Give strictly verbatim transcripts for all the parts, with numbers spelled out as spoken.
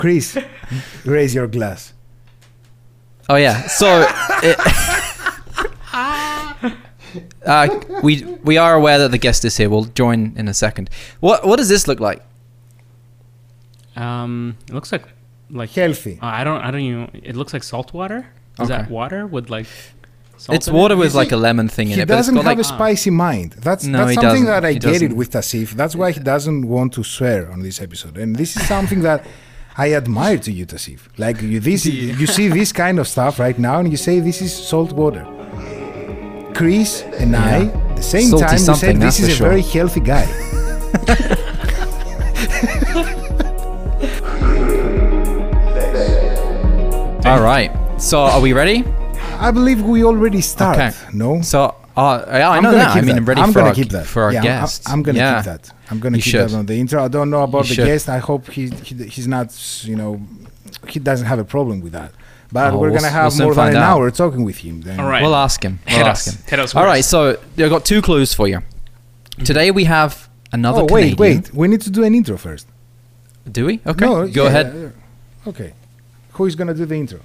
Chris, raise your glass. Oh yeah. So it, uh, we we are aware that the guest is here. We'll join in a second. What what does this look like? Um, it looks like like Healthy. Uh, I don't I don't even. It looks like salt water. Is Okay. that water with like? Salt It's in water it? with You like see, a lemon thing in He it, but it's doesn't got have like a spicy mind. That's No, that's he something doesn't. that I He get it doesn't. with Tasif. That's why he doesn't want to swear on this episode. And this is something that I admire to you, Tasif. Like you, this, you see this kind of stuff right now, and you say this is salt water. Chris and I, at the same Salty time, we something, said this that's is for a very sure. healthy guy. All right. So are we ready? I believe we already start. Okay. No. So uh, yeah, I I'm know gonna that. I keep mean, that. I'm ready I'm for gonna our, keep that. for our yeah, guest. I'm, I'm gonna yeah. keep that. I'm gonna You keep should. that on the intro. I don't know about You the should. guest. I hope he, he he's not, you know, he doesn't have a problem with that. But Oh, we're we'll gonna s- have we'll soon more than find an out. hour talking with him. Then. All right. We'll ask him. We'll Hit ask us. him. Hit us All right. first. So I've got two clues for you. Today we have another. Oh wait, Canadian. wait. We need to do an intro first. Do we? Okay. No, Go yeah, ahead. yeah. Okay. Who is gonna do the intro?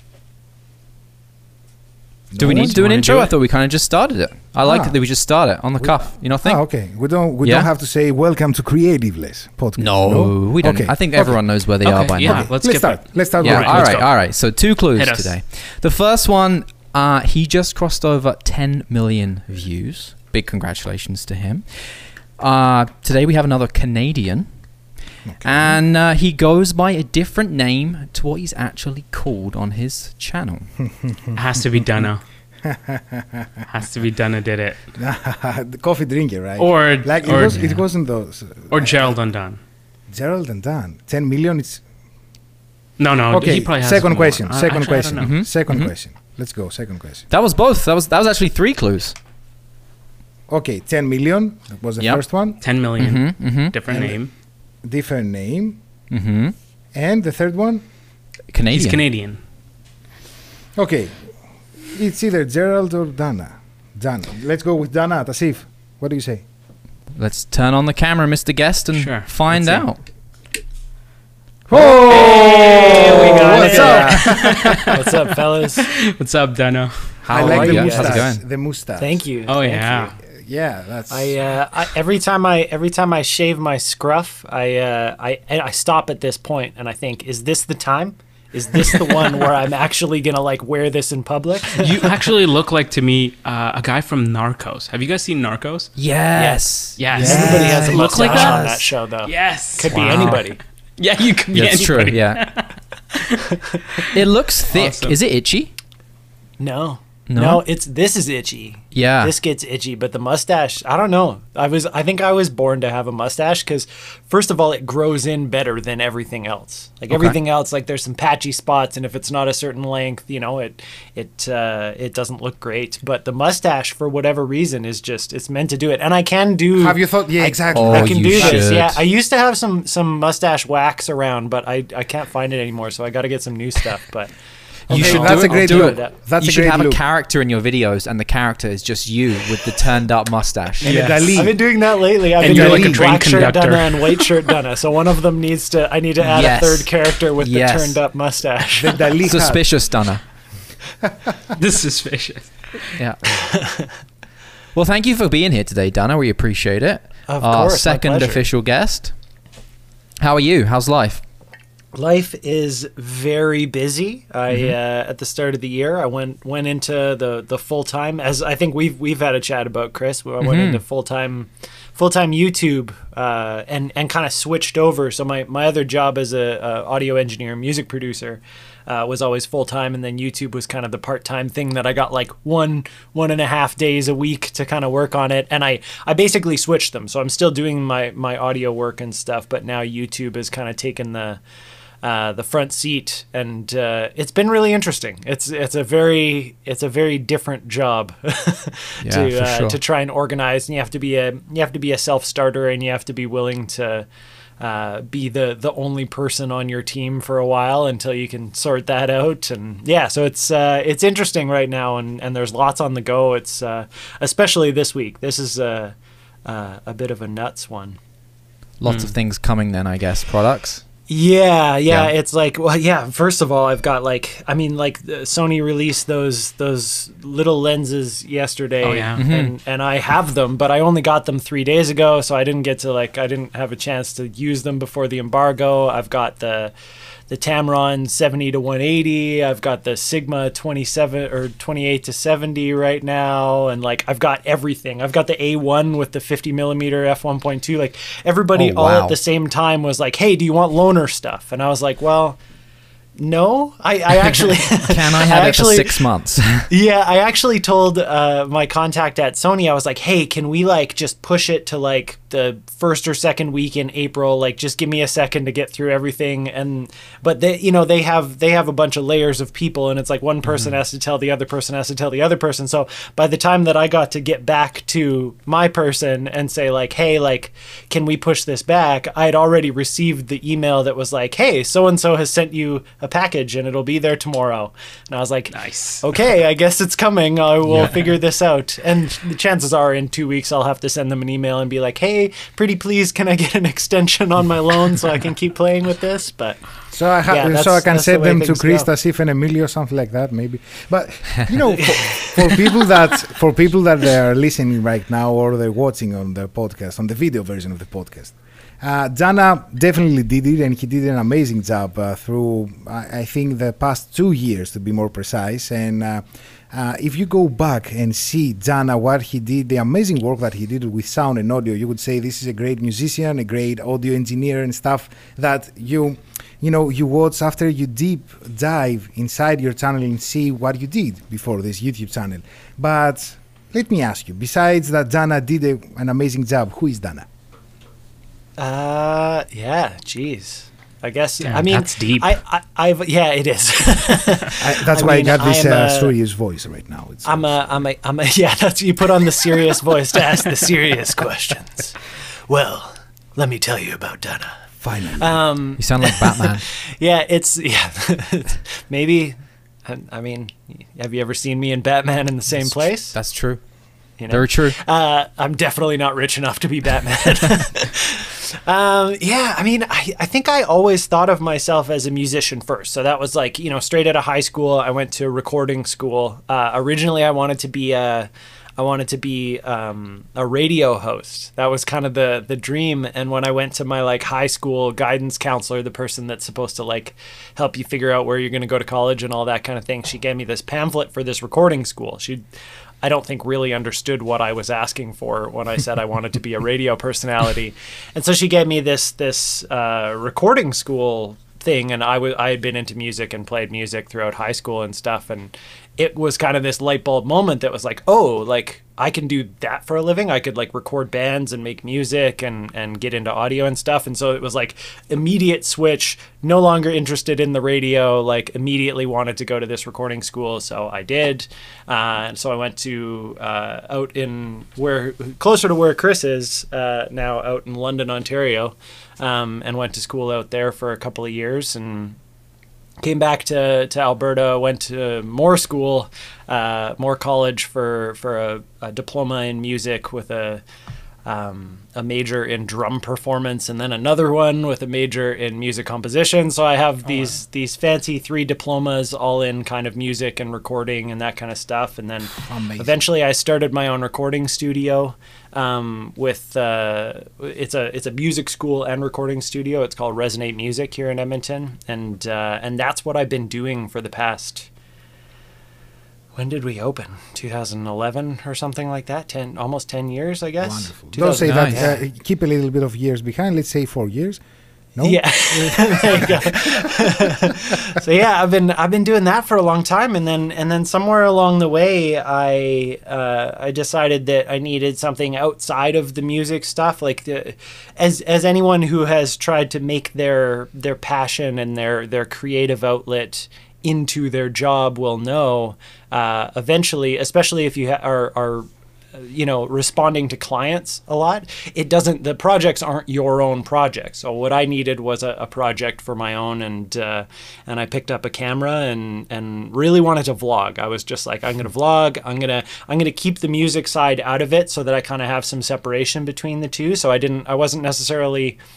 Do we No need one? to do an wanna intro? do I it? thought we kind of just started it. I like Ah. it that we just start it on the cuff. You know, think? Ah, okay. We don't. We Yeah? don't have to say welcome to Creativeless podcast. No, we don't. Okay. I think okay. everyone knows where they are Okay, by yeah. now. Let's Let's skip start. it. Let's start. Yeah. with All let's right. go. All right. So two clues Hit us. today. The first one, uh, he just crossed over ten million views. Big congratulations to him. Uh, today we have another Canadian. And uh, he goes by a different name to what he's actually called on his channel. It has to be Dana. Has to be Dana did it. the coffee drinker, right? Or like it or, was. It wasn't those. Uh, or Gerald Undone. Gerald and Dan. Ten million. It's No, no. okay. He probably has Second more. question. I- Second actually, I question. don't know. Mhm. Second Mhm. question. Let's go. Second question. That was both. That was that was actually three clues. Okay, ten million. That was the Yep. first one. Ten million. Mm-hmm. Mm-hmm. Different And- name. Different name. Mm-hmm. And the third one. Canadian. He's Canadian. Okay, it's either Gerald or Dana. Dana. Let's go with Dana. Tasif, what do you say? Let's turn on the camera, Mister Guest, and Sure. find Let's see. out. Oh, we got what's it. up? What's up, fellas? What's up, Dana? How I are like you? the How's it mustache. going? The mustache. Thank you. Oh Thank yeah. you. Yeah, that's. I, uh, I every time I every time I shave my scruff, I uh, I and I stop at this point and I think, is this the time? Is this the one where I'm actually gonna like wear this in public? You actually look like to me uh, a guy from Narcos. Have you guys seen Narcos? Yes. Yes. Yeah. Everybody has a Look mustache like that? on that show, though. Yes. Could Wow. be anybody. Yeah, you could be That's true. anybody. Yeah. It looks thick. Awesome. Is it itchy? No. No? No, it's this is itchy. Yeah. This gets itchy, but the mustache, I don't know. I was I think I was born to have a mustache cuz first of all it grows in better than everything else. Like Okay. everything else like there's some patchy spots and if it's not a certain length, you know, it it uh it doesn't look great, but the mustache for whatever reason is just it's meant to do it. And I can do Have you thought? Yeah, exactly. Oh, I can you do this. should. Yeah, I used to have some some mustache wax around, but I I can't find it anymore, so I got to get some new stuff, but You Okay, should that's do a it. great do look. it. That's you a should great have look. a character in your videos, and the character is just you with the turned up mustache. And Yes. a Dali. I've been doing that lately. I've And been you're doing like a train black shirt conductor. Dunna and white shirt Dunna. So one of them needs to. I need to add Yes. a third character with Yes. the turned up mustache. The Dali hat. Suspicious stunner. This is suspicious. Yeah. Well, thank you for being here today, Dana. We appreciate it. Of Our course, my second pleasure. official guest. How are you? How's life? Life is very busy. I Mm-hmm. uh, at the start of the year, I went went into the the full time as I think we've we've had a chat about, Chris. I went Mhm. into full time full time YouTube uh, and and kind of switched over. So my my other job as a, a audio engineer, music producer, uh, was always full time, and then YouTube was kind of the part time thing that I got like one one and a half days a week to kind of work on it. And I I basically switched them. So I'm still doing my my audio work and stuff, but now YouTube has kind of taken the uh, the front seat, and uh, it's been really interesting. It's it's a very it's a very different job Yeah, to for uh, sure. to try and organize. And you have to be a you have to be a self starter, and you have to be willing to uh, be the the only person on your team for a while until you can sort that out. And yeah, so it's uh, it's interesting right now, and, and there's lots on the go. It's uh, especially this week. This is a uh, a bit of a nuts one. Lots of things coming then, I guess. Products. Yeah, yeah, Yeah. it's like, well, yeah. First of all, I've got like, I mean, like the- Sony released those those little lenses yesterday, Oh, yeah. and and I have them, but I only got them three days ago, so I didn't get to like, I didn't have a chance to use them before the embargo. I've got the the Tamron seventy to one eighty. I've got the Sigma twenty-seven or twenty-eight to seventy right now, and like I've got everything. I've got the A one with the fifty millimeter f one point two. Like everybody Oh, all wow. at the same time was like, "Hey, do you want loaner stuff?" And I was like, "Well, no, I, I actually Can I have it for six months? yeah, I actually told uh, my contact at Sony, I was like, hey, can we like just push it to like the first or second week in April? Like, just give me a second to get through everything. And but they, you know, they have they have a bunch of layers of people, and it's like one person has to tell the other person has to tell the other person. So by the time that I got to get back to my person and say like, hey, like, can we push this back? I had already received the email that was like, hey, so and so has sent you a package and it'll be there tomorrow. And I was like, Nice. okay, I guess it's coming. I will Yeah. figure this out. And the chances are in two weeks I'll have to send them an email and be like, hey, pretty please, can I get an extension on my loan so I can keep playing with this? But So I ha- Yeah, that's- so I can that's the send way them to things Chris, go. Tasif, and Emilio, something like that, maybe. But you know, for, for people that for people that they are listening right now or they're watching on the podcast, on the video version of the podcast, uh, Jana definitely did it, and he did an amazing job uh, through, I, I think, the past two years, to be more precise. And uh, uh, if you go back and see Jana, what he did, the amazing work that he did with sound and audio, you would say this is a great musician, a great audio engineer and stuff that you... You know, you watch after you deep dive inside your channel and see what you did before this YouTube channel. But let me ask you, besides that Dana did a, an amazing job, who is Dana? uh, yeah, geez. I guess, Damn, I mean, that's deep. I, I, I've, yeah, it is. I, that's I why mean, I got this I'm, uh, uh, serious voice right now. It's, I'm a, I'm a, I'm a, yeah, that's, you put on the serious voice to ask the serious questions. Well, let me tell you about Dana. finally. Um, You sound like Batman. Yeah, it's yeah. Maybe, I, I mean, have you ever seen me and Batman in the same That's tr- place? That's true. You know? Very true. Uh, I'm definitely not rich enough to be Batman. um, yeah, I mean, I, I think I always thought of myself as a musician first. So that was like, you know, straight out of high school, I went to recording school. Uh, originally, I wanted to be a, I wanted to be um, a radio host. That was kind of the the dream. And when I went to my like high school guidance counselor, the person that's supposed to like help you figure out where you're going to go to college and all that kind of thing, she gave me this pamphlet for this recording school. She I don't think really understood what I was asking for when I said I wanted to be a radio personality. And so she gave me this this uh, recording school thing, and I was I had been into music and played music throughout high school and stuff, and it was kind of this light bulb moment that was like, oh, like I can do that for a living. I could like record bands and make music and and get into audio and stuff. And so it was like immediate switch, no longer interested in the radio, like immediately wanted to go to this recording school. So I did. Uh, and so I went to uh, out in where closer to where Chris is uh, now, out in London, Ontario, um, and went to school out there for a couple of years and came back to, to Alberta, went to more school, uh, more college for, for a, a diploma in music with a um, a major in drum performance, and then another one with a major in music composition. So I have these these fancy three diplomas all in kind of music and recording and that kind of stuff. And then Amazing. eventually I started my own recording studio um, with uh, it's a it's a music school and recording studio. It's called Resonate Music here in Edmonton, and uh, and that's what I've been doing for the past. When did we open? two thousand eleven or something like that. Ten, almost ten years, I guess. Wonderful. Don't say Nice. that. Uh, keep a little bit of years behind. Let's say four years. No. Yeah. There you go. So yeah, I've been I've been doing that for a long time, and then and then somewhere along the way, I uh, I decided that I needed something outside of the music stuff. Like the, as as anyone who has tried to make their their passion and their their creative outlet into their job will know, uh, eventually, especially if you ha- are are you know responding to clients a lot, it doesn't the projects aren't your own projects. So what I needed was a, a project for my own, and uh, and I picked up a camera and and really wanted to vlog. I was just like, I'm gonna vlog, I'm gonna I'm gonna keep the music side out of it so that I kind of have some separation between the two. So I didn't I wasn't necessarily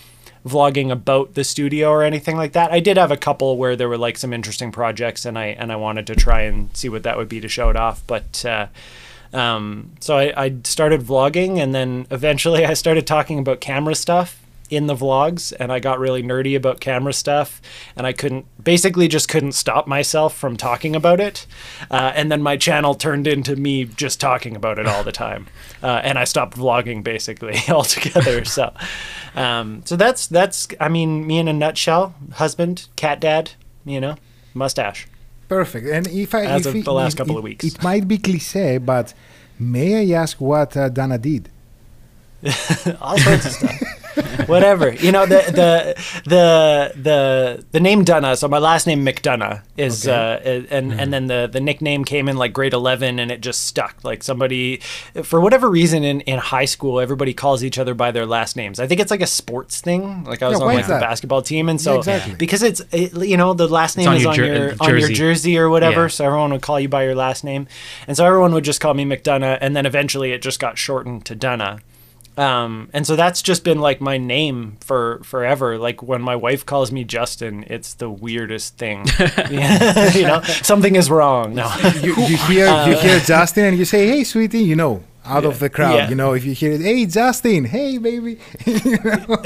vlogging about the studio or anything like that. I did have a couple where there were like some interesting projects, and I and I wanted to try and see what that would be to show it off. But uh, um, so I, I started vlogging, and then eventually I started talking about camera stuff in the vlogs, and I got really nerdy about camera stuff, and I couldn't basically just couldn't stop myself from talking about it, uh, and then my channel turned into me just talking about it all the time, uh, and I stopped vlogging basically altogether. So um, so that's that's I mean, me in a nutshell: husband, cat dad, you know, mustache. Perfect. And if I As if of it, the last it, couple it, of weeks. it might be cliche, but may I ask what uh, Dana did? All sorts of stuff. Whatever, you know, the the the the the name Dunna. So my last name McDonough is, Okay. uh, and and then the the nickname came in like grade eleven, and it just stuck. Like somebody, for whatever reason, in in high school, everybody calls each other by their last names. I think it's like a sports thing. Like I was Yeah, on why like is the that? basketball team, and so Yeah, exactly. because it's it, you know, the last name on is your on jer- your uh, on your jersey. jersey or whatever. Yeah. So everyone would call you by your last name, and so everyone would just call me McDonough, and then eventually it just got shortened to Dunna. Um, and so that's just been like my name for forever. Like when my wife calls me Justin, it's the weirdest thing. You know, something is wrong. No. You, you hear you hear Justin and you say, "Hey, sweetie," you know, out of the crowd. Yeah. You know, if you hear it, "Hey, Justin," "Hey, baby." You know?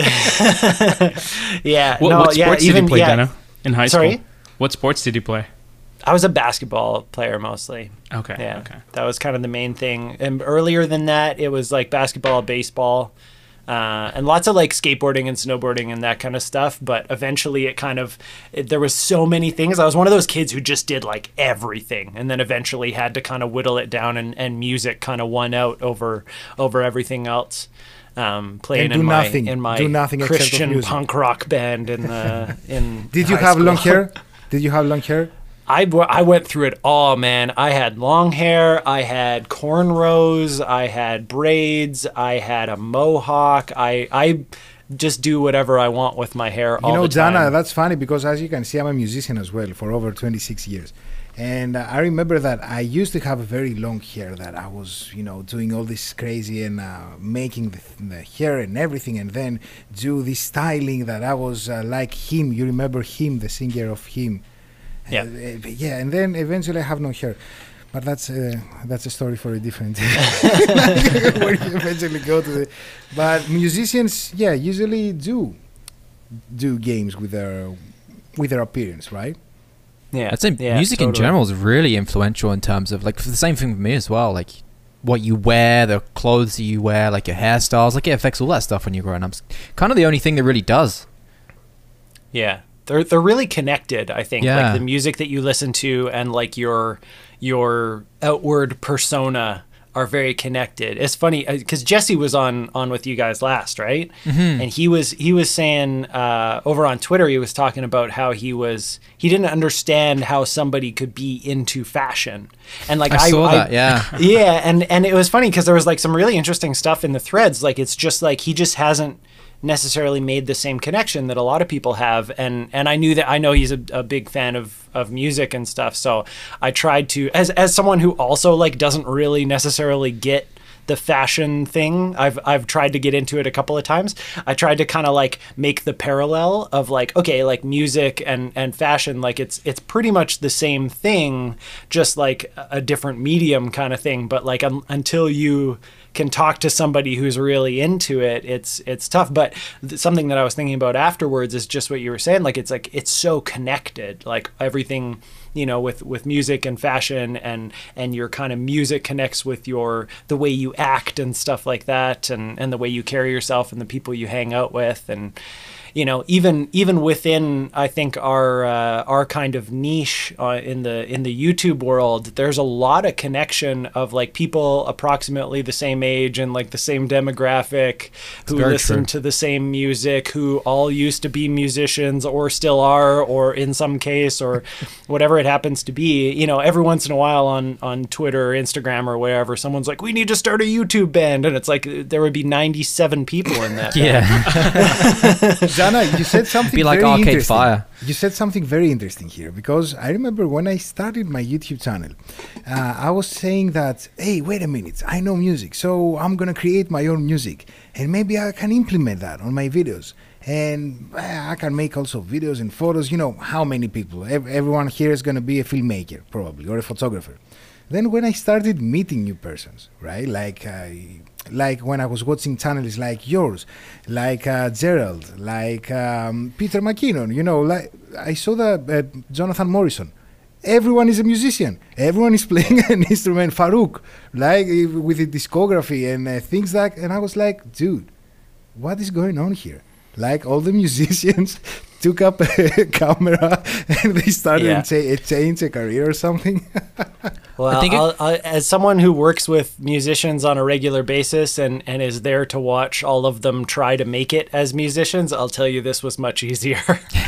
Yeah. What, no, what yeah, sports even, did you play, yeah. Dana, in high Sorry? school? What sports did you play? I was a basketball player mostly. Okay. Yeah. Okay. That was kind of the main thing. And earlier than that, it was like basketball, baseball, uh, and lots of like skateboarding and snowboarding and that kind of stuff. But eventually it kind of, it, there was so many things. I was one of those kids who just did like everything, and then eventually had to kind of whittle it down, and, and music kind of won out over, over everything else. Um, playing And do in my, nothing. in my Do nothing except of Christian music. punk rock band in the, in Did you high have school. long hair? Did you have long hair? I, w- I went through it all, man. I had long hair. I had cornrows. I had braids. I had a mohawk. I I just do whatever I want with my hair all You know, the time. Dana, that's funny because as you can see, I'm a musician as well for over twenty-six years. And uh, I remember that I used to have a very long hair that I was, you know, doing all this crazy and uh, making the, the hair and everything, and then do this styling that I was uh, like him. You remember him, the singer of him. Yeah. Uh, yeah, and then eventually I have no hair. But that's uh, that's a story for a different where you eventually go to the. But musicians, yeah, usually do do games with their with their appearance, right? Yeah, I'd say yeah, music in totally. general is really influential in terms of like the same thing with me as well. Like what you wear, the clothes that you wear, like your hairstyles, like it affects all that stuff when you're growing up. It's kind of the only thing that really does. Yeah, they're they're really connected. I think Yeah. like the music that you listen to and like your your outward persona are very connected. It's funny because Jesse was on on with you guys last, right? Mm-hmm. And he was he was saying uh, over on Twitter, he was talking about how he was he didn't understand how somebody could be into fashion, and like I, I, saw I- that, yeah. yeah, and and it was funny because there was like some really interesting stuff in the threads. Like it's just like he just hasn't necessarily made the same connection that a lot of people have, and and I knew that I know he's a, a big fan of of music and stuff, so I tried to as as someone who also like doesn't really necessarily get the fashion thing. I've I've tried to get into it a couple of times. I tried to kind of like make the parallel of like, okay, like music and and fashion, like it's it's pretty much the same thing, just like a different medium kind of thing. But like um, until you can talk to somebody who's really into it, it's it's tough. But th- something that I was thinking about afterwards is just what you were saying. Like it's like it's so connected. Like everything, you know, with with music and fashion, and and your kind of music connects with your the way you act and stuff like that, and and the way you carry yourself and the people you hang out with, and you know, even even within I think our uh, our kind of niche uh, in the in the YouTube world, there's a lot of connection of like people approximately the same age and like the same demographic who very listen true. to the same music, who all used to be musicians or still are, or in some case, or whatever it happens to be. You know, every once in a while on on Twitter or Instagram or wherever, someone's like, "We need to start a YouTube band," and it's like there would be ninety-seven people in that. band. Yeah. Dana, you said something Be like very Arcade interesting. Fire. You said something very interesting here, because I remember when I started my YouTube channel, uh, I was saying that, hey, wait a minute, I know music, so I'm going to create my own music, and maybe I can implement that on my videos. and uh, I can make also videos and photos. You know, how many people? Ev- everyone here is going to be a filmmaker, probably, or a photographer. Then when I started meeting new persons, right, like uh, like when I was watching channels like yours, like uh, Gerald, like um, Peter McKinnon, you know, like I saw that uh, Jonathan Morrison. Everyone is a musician. Everyone is playing an instrument. Farouk, like with the discography and uh, things like. And I was like, dude, what is going on here? Like all the musicians took up a camera and they started Yeah. to cha- change a career or something. Well, I think it- I'll, I, as someone who works with musicians on a regular basis and, and is there to watch all of them try to make it as musicians, I'll tell you this was much easier.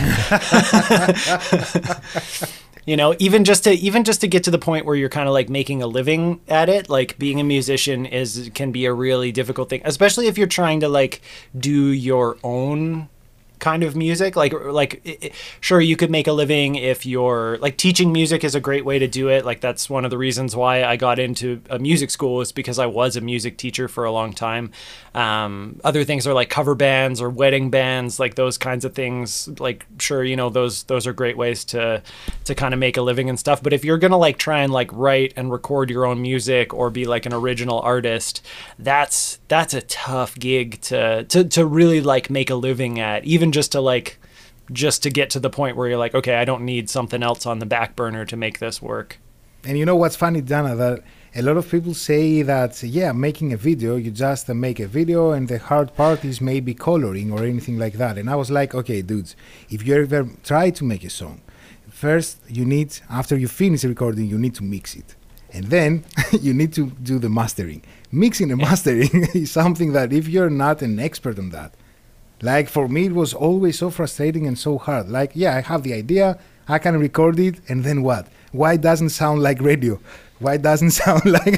You know, even just to even just to get to the point where you're kind of like making a living at it, like being a musician is can be a really difficult thing, especially if you're trying to like do your own kind of music. Like like it, it- sure, you could make a living if you're like teaching music is a great way to do it. Like that's one of the reasons why I got into a music school, is because I was a music teacher for a long time. Um, other things are like cover bands or wedding bands, like those kinds of things. Like sure, you know, those those are great ways to to kind of make a living and stuff. But if you're gonna like try and like write and record your own music or be like an original artist, that's that's a tough gig to to to really like make a living at, even just to like just to get to the point where you're like, okay, I don't need something else on the back burner to make this work. And you know what's funny, Dana, that a lot of people say that, yeah, making a video, you just uh, make a video and the hard part is maybe coloring or anything like that. And I was like, okay, dudes, if you ever try to make a song, first you need, after you finish the recording, you need to mix it. And then you need to do the mastering. Mixing and mastering is something that if you're not an expert on that, like for me, it was always so frustrating and so hard. Like, yeah, I have the idea, I can record it, and then what? Why it doesn't sound like radio? Why it doesn't sound like...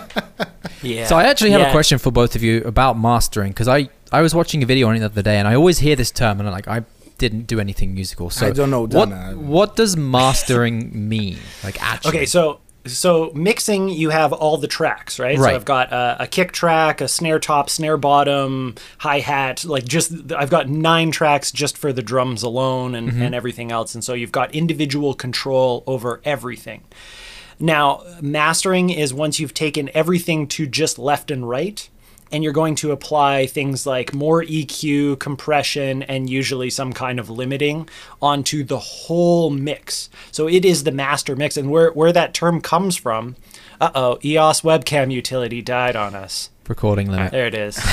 Yeah. So I actually have Yeah. a question for both of you about mastering, because I, I was watching a video on it the other day, and I always hear this term, and I'm like, I didn't do anything musical. So I don't know, what, Dana. what does mastering mean? Like actually? Okay, so so mixing, you have all the tracks, right? Right. So I've got a, a kick track, a snare top, snare bottom, hi hat, like just I've got nine tracks just for the drums alone and, and everything else, and so you've got individual control over everything. Now, mastering is once you've taken everything to just left and right, and you're going to apply things like more E Q, compression, and usually some kind of limiting onto the whole mix. So it is the master mix. And where, where that term comes from, uh-oh, E O S webcam utility died on us. Recording limit. There it is.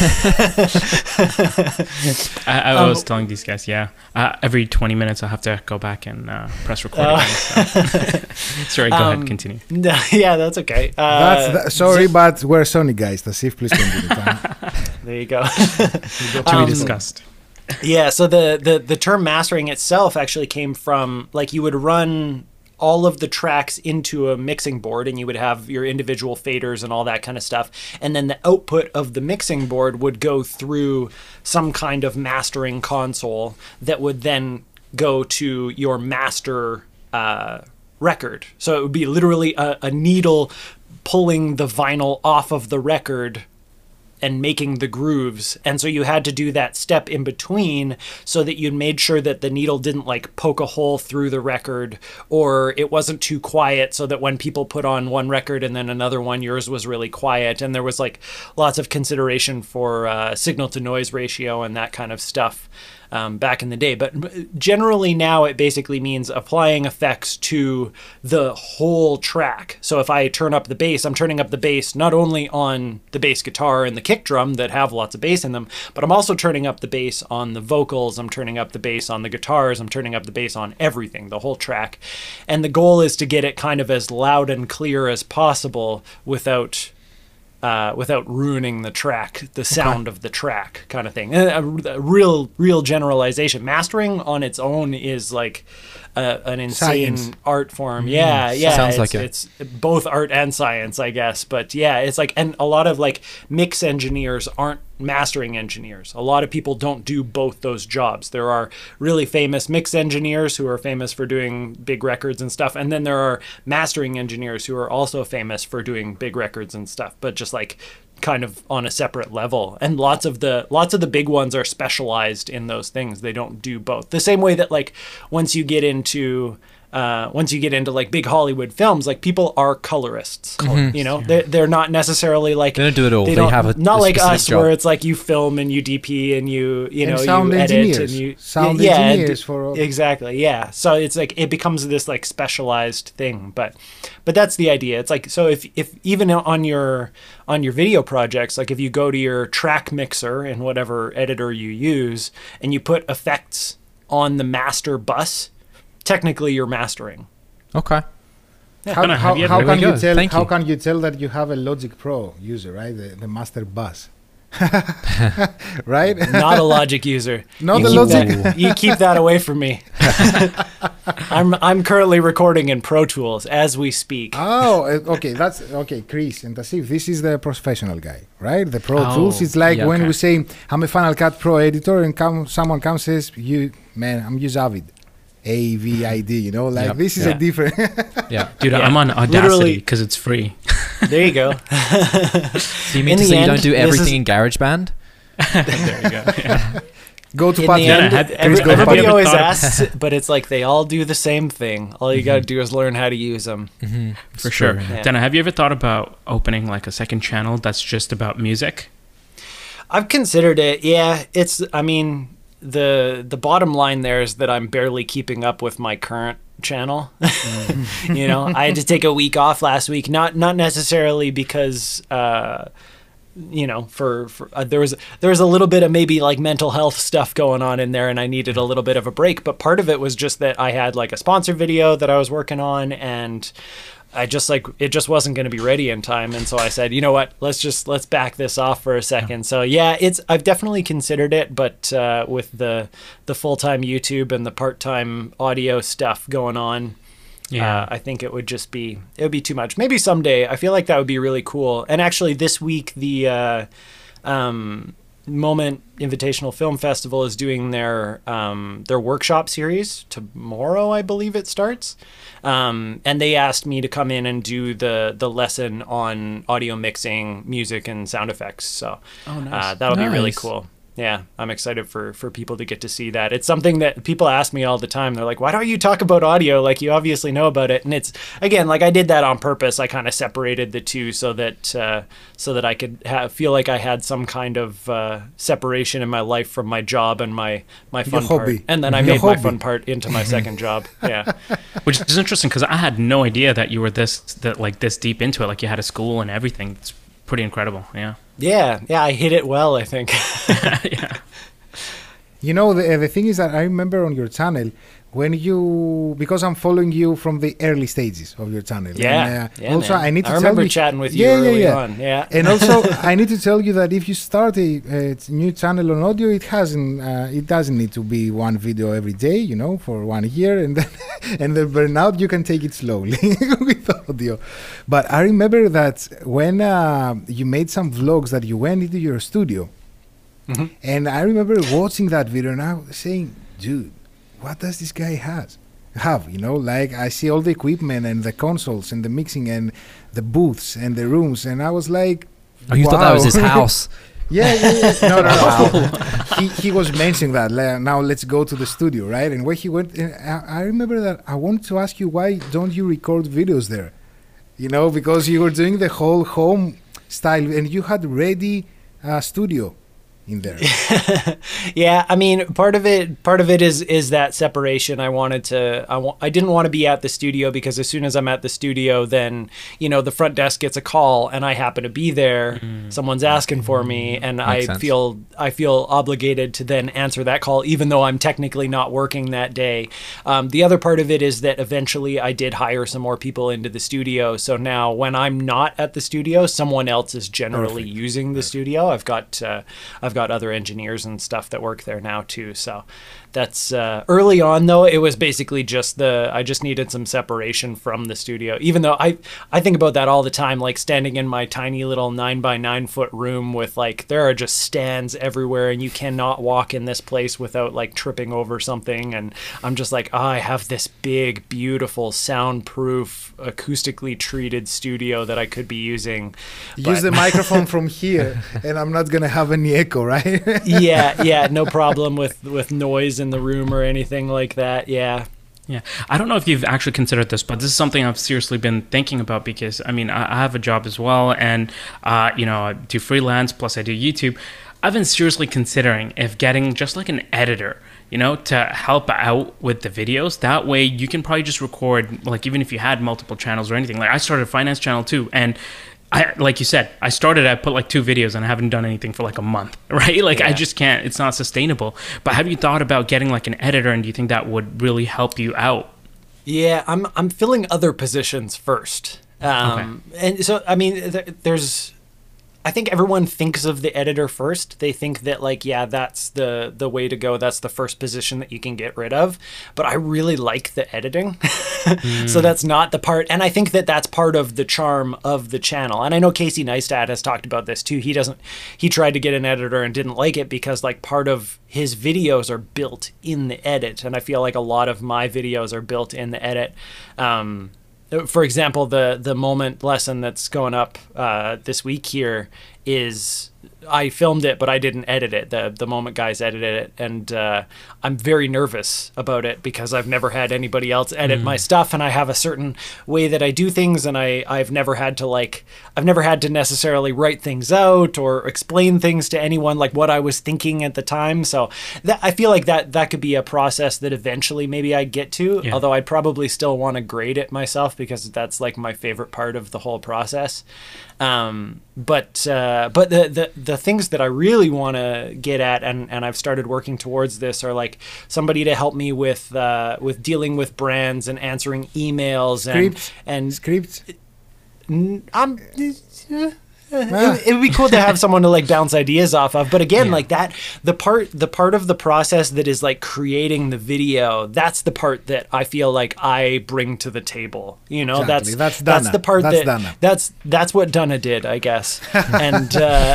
I, I Um, was telling these guys, yeah, uh, every twenty minutes I have to go back and uh, press record again. So. Sorry, go Um, ahead, continue. No, yeah, that's okay. Uh, That's that, sorry, but we're Sony guys. Tasif, please continue. Dana. There you go. To um, be discussed. Yeah, so the, the the term mastering itself actually came from, like, you would run all of the tracks into a mixing board and you would have your individual faders and all that kind of stuff, and then the output of the mixing board would go through some kind of mastering console that would then go to your master uh, record. So it would be literally a, a needle pulling the vinyl off of the record and making the grooves. And so you had to do that step in between so that you made sure that the needle didn't like poke a hole through the record, or it wasn't too quiet so that when people put on one record and then another one, yours was really quiet. And there was like lots of consideration for uh, signal to noise ratio and that kind of stuff um, back in the day. But generally now it basically means applying effects to the whole track. So if I turn up the bass, I'm turning up the bass not only on the bass guitar and the kick drum that have lots of bass in them, but I'm also turning up the bass on the vocals, I'm turning up the bass on the guitars, I'm turning up the bass on everything, the whole track. And the goal is to get it kind of as loud and clear as possible without uh, without ruining the track, the sound of the track kind of thing. A, a real, real generalization. Mastering on its own is like a, an insane Science. art form. Yeah, yeah. Sounds it's, like it. It's both art and science, I guess. But yeah, it's like, and a lot of like mix engineers aren't mastering engineers. A lot of people don't do both those jobs. There are really famous mix engineers who are famous for doing big records and stuff, and then there are mastering engineers who are also famous for doing big records and stuff, but just like kind of on a separate level, and lots of the lots of the big ones are specialized in those things. They don't do both. The same way that like once you get into uh, once you get into like big Hollywood films, like people are colorists. Mhm. You know, they're, they're not necessarily like They don't do it all. They, They don't, have a- not a like specific us job. where it's like you film and you D P and you you And know sound you edit engineers. and you Sound yeah, and- engineers for all- exactly yeah. So it's like it becomes this like specialized thing, but but that's the idea. It's like so if if even on your on your video projects, like if you go to your track mixer and whatever editor you use and you put effects on the master bus, technically you're mastering. Okay. How, Anna, how, have you how ever- can There we you go. tell? Thank How you. can you tell that you have a Logic Pro user, right? The, the master bus, right? Not a Logic user. Not you a keep Logic- that- you keep that away from me. I'm I'm currently recording in Pro Tools as we speak. Oh, uh, okay. That's okay, Chris and Tasif. This is the professional guy, right? The Pro Oh, Tools. It's like yeah, when okay. we say I'm a Final Cut Pro editor, and come someone comes says, "You man, I'm use Avid, A V I D." You know, like Yep. this is Yeah. a different. Yeah. Dude, Yeah. I'm on Audacity Literally- because it's free. There you go. So you mean In to the say you end, don't do this everything is- in GarageBand? There you go. Yeah. Go to In Patreon. the Yeah, end, have- every- Chris, go everybody Patreon. always Thought of- asks, but it's like they all do the same thing. All you got to do is learn how to use them. Mm-hmm. For sure. Yeah. Dana, have you ever thought about opening like a second channel that's just about music? I've considered it. Yeah, it's. I mean, the the bottom line there is that I'm barely keeping up with my current channel. You know, I had to take a week off last week. Not not necessarily because. Uh, you know, for, for uh, there was there was a little bit of maybe like mental health stuff going on in there, and I needed a little bit of a break. But part of it was just that I had like a sponsor video that I was working on, and I just like it just wasn't going to be ready in time, and so I said, you know what, let's just let's back this off for a second. So yeah, it's I've definitely considered it, but uh, with the the full time YouTube and the part time audio stuff going on. Yeah. Uh, I think it would just be it would be too much. Maybe someday. I feel like that would be really cool. And actually, this week the uh, um, Moment Invitational Film Festival is doing their um, their workshop series tomorrow. I believe it starts. Um, and they asked me to come in and do the the lesson on audio mixing, music, and sound effects. So Oh, nice. uh, that'll be really Nice. cool. Yeah, I'm excited for for people to get to see that. It's something that people ask me all the time. They're like, "Why don't you talk about audio? Like, you obviously know about it." And it's again, like I did that on purpose. I kind of separated the two so that uh, so that I could have, feel like I had some kind of uh, separation in my life from my job and my my fun part. hobby. And then I Your made my hobby. fun part into my second job. Yeah, Which is interesting because I had no idea that you were this that like this deep into it. Like you had a school and everything. It's pretty incredible. Yeah. yeah, yeah. I hit it well, I think. Yeah. You know, the, the thing is that I remember on your channel when you, because I'm following you from the early stages of your channel. Yeah, And, uh, yeah, also, man. I need to I tell remember you, chatting with you yeah, yeah, early yeah. on. Yeah, And also, I need to tell you that if you start a, a new channel on audio, it hasn't, uh, it doesn't need to be one video every day, you know, for one year, and then and then burn out. You can take it slowly with audio. But I remember that when uh, you made some vlogs that you went into your studio. Mhm. And I remember watching that video and I was saying, dude, what does this guy has have? You know, like I see all the equipment and the consoles and the mixing and the booths and the rooms, and I was like, Oh, you thought that was his wow. house? Yeah, yeah, yeah. No, no, no. he, he was mentioning that. Like, now let's go to the studio, right? And when he went, and I, I remember that I wanted to ask you, why don't you record videos there? You know, because you were doing the whole home style and you had ready uh, studio in there. Yeah, I mean, part of it, part of it is is that separation. I wanted to, I wa- I didn't want to be at the studio because as soon as I'm at the studio, then you know the front desk gets a call and I happen to be there. Someone's asking for me, and I Makes sense. feel I feel obligated to then answer that call, even though I'm technically not working that day. Um, the other part of it is that eventually I did hire some more people into the studio, so now when I'm not at the studio, someone else is generally Perfect. using the studio. I've got uh, I've got other engineers and stuff that work there now too. So that's uh, early on though. It was basically just the I just needed some separation from the studio. Even though I I think about that all the time, like standing in my tiny little nine by nine foot room with like there are just stands everywhere, and you cannot walk in this place without like tripping over something. And I'm just like, oh, I have this big, beautiful, soundproof, acoustically treated studio that I could be using. Use But- the microphone from here, and I'm not gonna have any echo, right? yeah, yeah, no problem with with noise in the room or anything like that. Yeah. Yeah, I don't know if you've actually considered this, but this is something I've seriously been thinking about because, I mean, I, I have a job as well, and, uh, you know, I do freelance, plus I do YouTube. I've been seriously considering if getting just like an editor, you know, to help out with the videos. That way you can probably just record, like, even if you had multiple channels or anything. Like, I started a finance channel too, and I, like you said, I started, I put like two videos and I haven't done anything for like a month, right? Like, Yeah. I just can't, it's not sustainable. But have you thought about getting like an editor, and do you think that would really help you out? Yeah, I'm I'm filling other positions first. Um, And so, I mean, th- there's, I think everyone thinks of the editor first. They think that like, yeah, that's the the way to go. That's the first position that you can get rid of. But I really like the editing. So that's not the part. And I think that that's part of the charm of the channel. And I know Casey Neistat has talked about this too. He doesn't, he tried to get an editor and didn't like it because like part of his videos are built in the edit. And I feel like a lot of my videos are built in the edit. Um, for example, the the moment lesson that's going up uh, this week here is I filmed it, but I didn't edit it. The the moment guys edited it, and uh, I'm very nervous about it because I've never had anybody else edit Mm. my stuff, and I have a certain way that I do things, and I I've never had to like I've never had to necessarily write things out or explain things to anyone like what I was thinking at the time. So that I feel like that that could be a process that eventually maybe I get to. Yeah. Although I'd probably still want to grade it myself because that's like my favorite part of the whole process. Um, but uh, but the, the the things that I really want to get at, and, and I've started working towards this, are like somebody to help me with uh, with dealing with brands and answering emails and Scripts. and Scripts. N- I'm. It, it would be cool to have someone to like bounce ideas off of, but again, Yeah. like that, the part, the part of the process that is like creating the video, that's the part that I feel like I bring to the table. You know, Exactly. that's That's that's Dana. the part That's that Dana. that's that's what Dana did, I guess. And uh,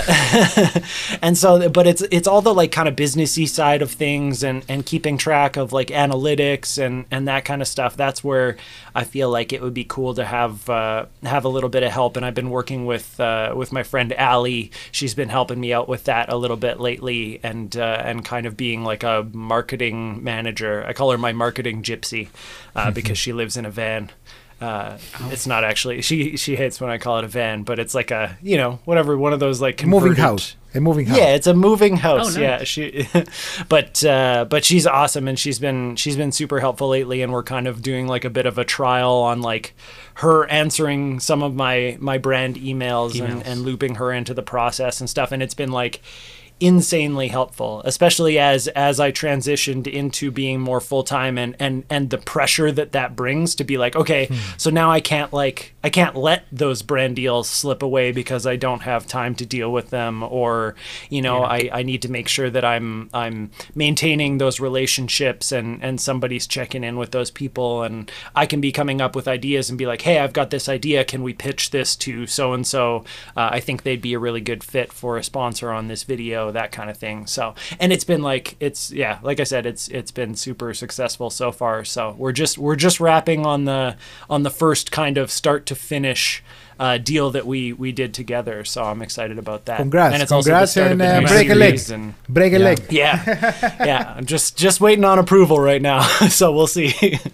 and so, but it's it's all the like kind of businessy side of things, and and keeping track of like analytics and and that kind of stuff. That's where I feel like it would be cool to have uh, have a little bit of help. And I've been working with uh, with my friend Allie. She's been helping me out with that a little bit lately, and uh, and kind of being like a marketing manager. I call her my marketing gypsy uh, because she lives in a van. Uh, It's not actually, she she hates when I call it a van, but it's like a, you know, whatever, one of those like A moving converted- house. A moving house. Yeah, it's a moving house. Oh, nice. Yeah, she, but uh, but she's awesome, and she's been she's been super helpful lately, and we're kind of doing like a bit of a trial on like her answering some of my my brand emails, Emails. And, and looping her into the process and stuff, and it's been like insanely helpful, especially as as I transitioned into being more full-time, and and and the pressure that that brings to be like, okay, so now I can't like I can't let those brand deals slip away because I don't have time to deal with them, or you know, Yeah. I, I need to make sure that I'm I'm maintaining those relationships, and and somebody's checking in with those people, and I can be coming up with ideas and be like, hey, I've got this idea, can we pitch this to so and so? I think they'd be a really good fit for a sponsor on this video, that kind of thing. So, and it's been like, it's yeah, like I said, it's it's been super successful so far. So we're just we're just wrapping on the on the first kind of start to finish uh, deal that we we did together. So I'm excited about that. Congrats. And it's also the Congrats, start of and a uh, new break a leg. series, and Break a Yeah. leg. yeah, yeah. I'm just just waiting on approval right now. So we'll see.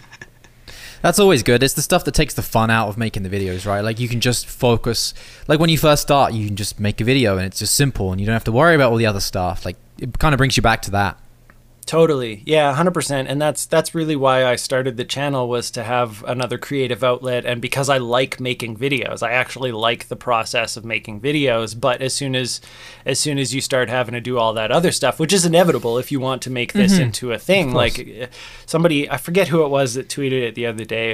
That's always good. It's the stuff that takes the fun out of making the videos, right? Like you can just focus. Like when you first start, you can just make a video and it's just simple, and you don't have to worry about all the other stuff. Like it kind of brings you back to that. Totally. Yeah, one hundred percent. And that's that's really why I started the channel, was to have another creative outlet, and because I like making videos. I actually like the process of making videos, but as soon as as soon as you start having to do all that other stuff, which is inevitable if you want to make this Mhm. into a thing. Of course. Like uh, somebody, I forget who it was that tweeted it the other day. It was like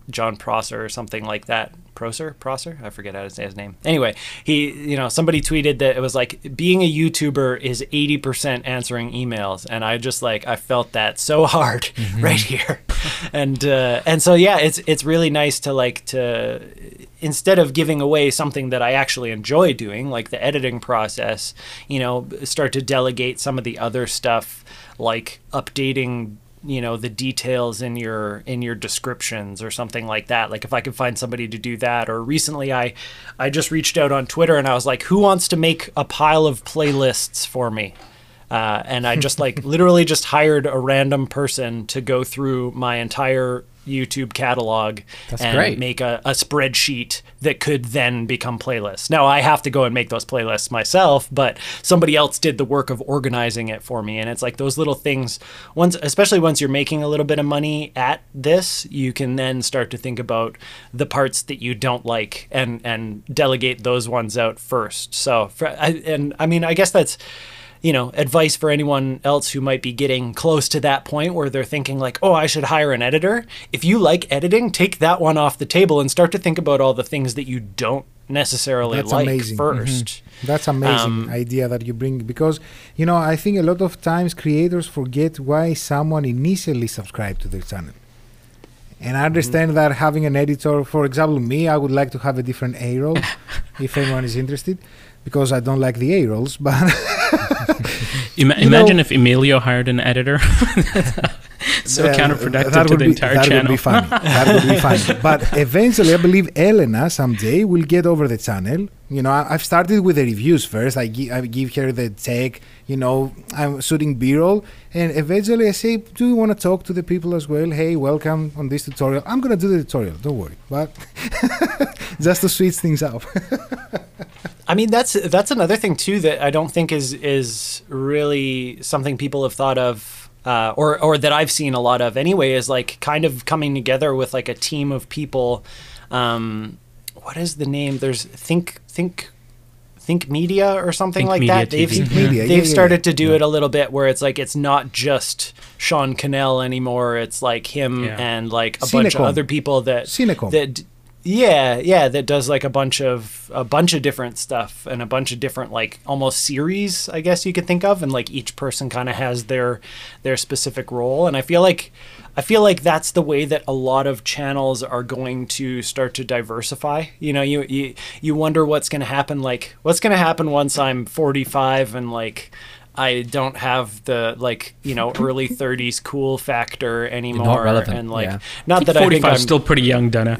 John Prosser or something like that. Prosser? Prosser? I forget how to say his name. Anyway, he, you know, somebody tweeted that it was like being a YouTuber is eighty percent answering emails. And I just like, I felt that so hard mm-hmm. right here. and, uh, and so, yeah, it's, it's really nice to like, to, instead of giving away something that I actually enjoy doing, like the editing process, you know, start to delegate some of the other stuff, like updating, you know, the details in your in your descriptions or something like that. Like if I could find somebody to do that. Or recently I I just reached out on Twitter and I was like, who wants to make a pile of playlists for me? Uh, and I just like literally just hired a random person to go through my entire YouTube catalog That's and great. make a, a spreadsheet that could then become playlists. Now I have to go and make those playlists myself, but somebody else did the work of organizing it for me. And it's like those little things, once, especially once you're making a little bit of money at this, you can then start to think about the parts that you don't like and, and delegate those ones out first. So, for, I, and I mean, I guess that's, you know, advice for anyone else who might be getting close to that point where they're thinking like, oh, I should hire an editor. If you like editing, take that one off the table and start to think about all the things that you don't necessarily That's like amazing. first. Mm-hmm. That's amazing Um, idea that you bring, because, you know, I think a lot of times creators forget why someone initially subscribed to their channel. And I understand mm-hmm. that having an editor, for example, me, I would like to have a different A-roll if anyone is interested, because I don't like the A-rolls, but... Ima- imagine know, if Emilio hired an editor. So uh, counterproductive to the be, entire that channel. Would be funny. That would be funny. But eventually, I believe Elena someday will get over the channel. You know, I, I've started with the reviews first. I, gi- I give her the tech. You know, I'm shooting B-roll, and eventually I say, "Do you want to talk to the people as well? Hey, welcome on this tutorial. I'm gonna do the tutorial. Don't worry." But just to switch things up. I mean, that's that's another thing too that I don't think is is really something people have thought of, uh, or or that I've seen a lot of anyway. Is like kind of coming together with like a team of people. Um, what is the name? There's Think Think Think Media or something Think like Media that. T V. They've Think Media. they've yeah, started yeah, to do yeah. it a little bit where it's like it's not just Sean Cannell anymore. It's like him Yeah. and like a Cinecom. bunch of other people that Cinecom. that. Yeah, yeah, that does like a bunch of a bunch of different stuff and a bunch of different like almost series, I guess you could think of, and like each person kind of has their their specific role. And I feel like I feel like that's the way that a lot of channels are going to start to diversify. You know, you you you wonder what's going to happen. Like, what's going to happen once I'm forty-five and like I don't have the like you know early thirties cool factor anymore. You're not relevant, and like yeah. not that I think forty-five I'm is still pretty young, Donna.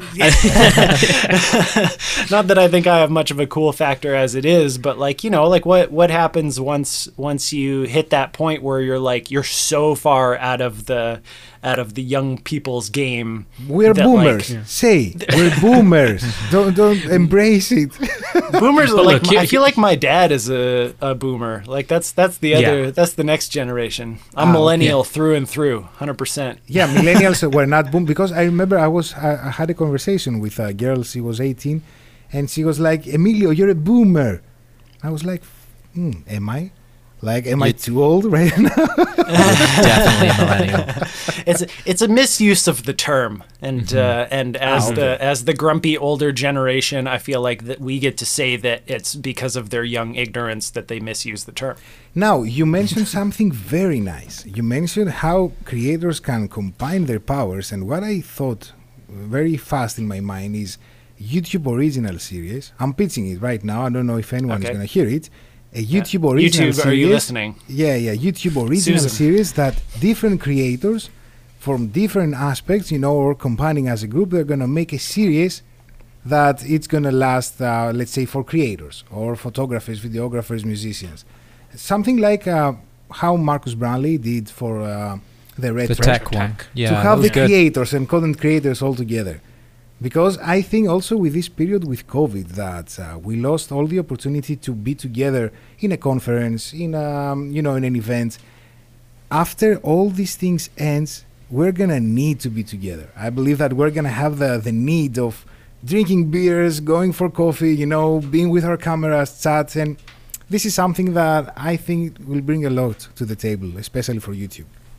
not that I think I have much of a cool factor as it is, but like you know like what what happens once once you hit that point where you're like you're so far out of the out of the young people's game. We're that, boomers. like, Yeah. Say we're boomers. don't don't embrace it. Boomers are But like look, my, I you- feel like my dad is a, a boomer. Like that's that's the other Yeah. that's the next generation. I'm Ah, millennial through and through, one hundred percent. Yeah, millennials were not boom, because I remember I was I, I had a conversation with a girl. She was eighteen, and she was like, "Emilio, you're a boomer." I was like, hmm, "Am I? Like, am I You- too old right now?" Definitely a millennial. It's it's a misuse of the term, and Mm-hmm. uh, and as Ah, the as the grumpy older generation, I feel like that we get to say that it's because of their young ignorance that they misuse the term. Now, you mentioned something very nice. You mentioned how creators can combine their powers, and what I thought very fast in my mind is YouTube original series. I'm pitching it right now. I don't know if anyone is Okay. going to hear it. A YouTube original YouTube, series. are you listening? Yeah, yeah, YouTube original Susan. series that different creators from different aspects, you know, or combining as a group, they're going to make a series that it's going to last, uh, let's say, for creators or photographers, videographers, musicians. Something like uh, how Marcus Brownlee did for uh, the Red The Thread. tech one. Yeah, to that have was the good. creators and content creators all together. Because I think also with this period with COVID that uh, we lost all the opportunity to be together in a conference, in um, you know, in an event. After all these things ends, we're gonna need to be together. I believe that we're gonna have the, the need of drinking beers, going for coffee, you know, being with our cameras, chats, and this is something that I think will bring a lot to the table, especially for YouTube.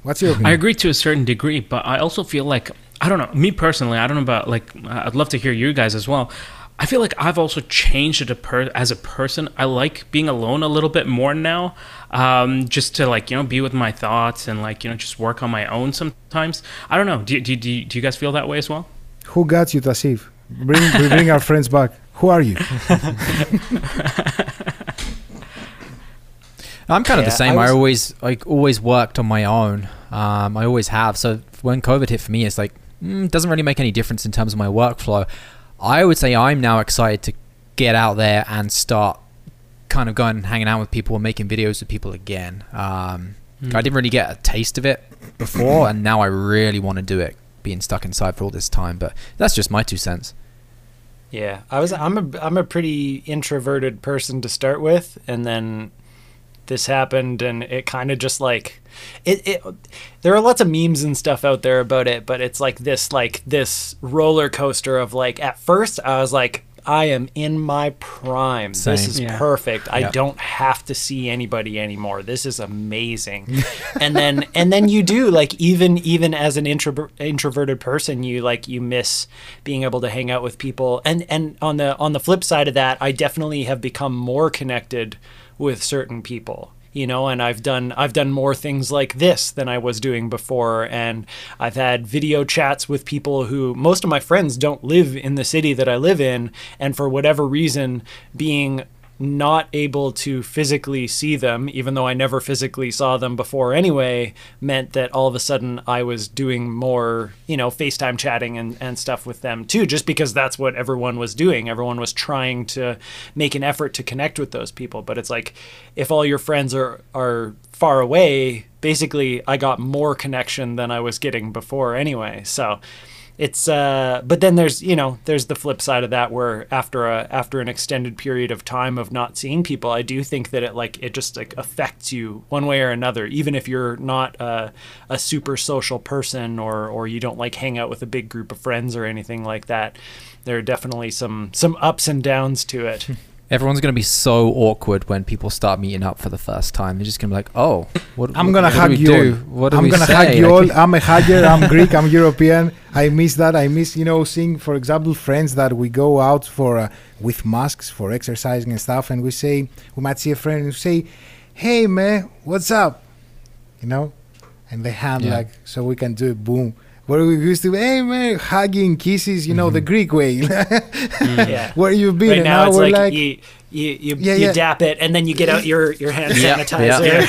What's your opinion? I agree to a certain degree, but I also feel like, I don't know, me personally, I don't know about, like, I'd love to hear you guys as well. I feel like I've also changed as a, per- as a person. I like being alone a little bit more now, um, just to, like, you know, be with my thoughts and, like, you know, just work on my own sometimes. I don't know. Do, do, do, do you guys feel that way as well? Who got you, Tassif? Bring, we bring our friends back. Who are you? I'm kind of Yeah, the same. I I, was- always like always worked on my own. Um, I always have. So when COVID hit for me, it's like mm, it doesn't really make any difference in terms of my workflow. I would say I'm now excited to get out there and start kind of going and hanging out with people and making videos with people again. Um, Mm. I didn't really get a taste of it before, and now I really want to do it, being stuck inside for all this time. But that's just my two cents. Yeah, I was. I'm a. I'm a pretty introverted person to start with, and then this happened, and it kind of just like it, it. There are lots of memes and stuff out there about it, but it's like this, like this roller coaster of like. At first, I was like, I am in my prime. Same. This is Yeah. perfect. I Yep. don't have to see anybody anymore. This is amazing. and then and then you do like even even as an intro, introverted person, you like you miss being able to hang out with people. And and on the on the flip side of that, I definitely have become more connected with certain people. You know, and I've done I've done more things like this than I was doing before, and I've had video chats with people who most of my friends don't live in the city that I live in, and for whatever reason, being not able to physically see them, even though I never physically saw them before anyway, meant that all of a sudden I was doing more, you know, FaceTime chatting and, and stuff with them too, just because that's what everyone was doing. Everyone was trying to make an effort to connect with those people. But it's like, if all your friends are, are far away, basically I got more connection than I was getting before anyway. So it's uh but then there's you know there's the flip side of that, where after a after an extended period of time of not seeing people, I do think that it like it just like affects you one way or another, even if you're not a, a super social person, or or you don't like hang out with a big group of friends or anything like that. There are definitely some some ups and downs to it. Everyone's going to be so awkward when people start meeting up for the first time. They're just going to be like, oh, what, I'm what, gonna what do hug we you do? all. What do I'm we gonna say? hug you Like- all. I'm a hugger. I'm Greek. I'm European. I miss that. I miss, you know, seeing, for example, friends that we go out for uh, with masks for exercising and stuff, and we say, we might see a friend and we say, hey man, what's up? You know, and they hand Yeah. like, so we can do it. Boom. Where we used to, hey man, hugging, kisses, you know, the Greek way. Yeah. Where you've been, Right and now, now it's we're like, like, you you you, Yeah, you yeah. dap it, and then you get out your your hand Yeah, sanitizer.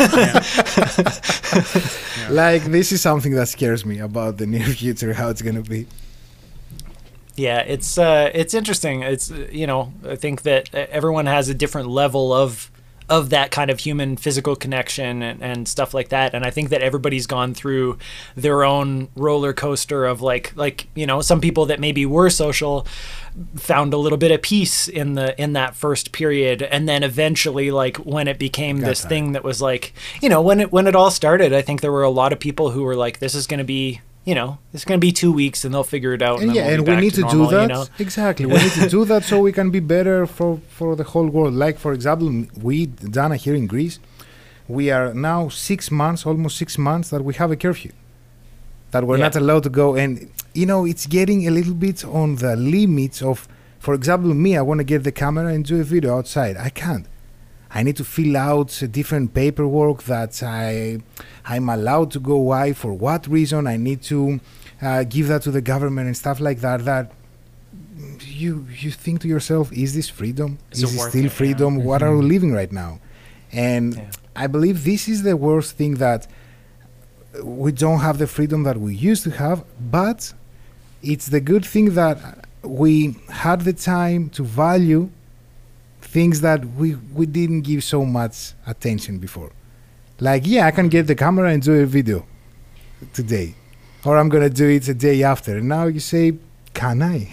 yeah. like this is something that scares me about the near future, how it's gonna be. Yeah, it's uh, it's interesting. It's uh, you know, I think that uh, everyone has a different level of of that kind of human physical connection and, and stuff like that. And I think that everybody's gone through their own roller coaster of like like you know, some people that maybe were social found a little bit of peace in the in that first period, and then eventually, like when it became Got this that. thing that was like, you know, when it when it all started, I think there were a lot of people who were like, this is going to be, you know, it's going to be two weeks and they'll figure it out. And then yeah, we'll and be we back need to, normal, do that. You know? Exactly. We need to do that so we can be better for, for the whole world. Like, for example, we, Dana, here in Greece, we are now six months, almost six months, that we have a curfew. That we're Yeah. not allowed to go. And, you know, it's getting a little bit on the limits of, for example, me, I want to get the camera and do a video outside. I can't. I need to fill out uh, different paperwork that I, I'm allowed to go. Why? For what reason? I need to uh, give that to the government and stuff like that. That you you think to yourself, is this freedom? Is Is it it worth still it? Yeah. freedom? What are we living right now? And Yeah. I believe this is the worst thing, that we don't have the freedom that we used to have. But it's the good thing that we had the time to value things that we, we didn't give so much attention before. Like, yeah, I can get the camera and do a video today, or I'm going to do it a day after. And now you say, can I?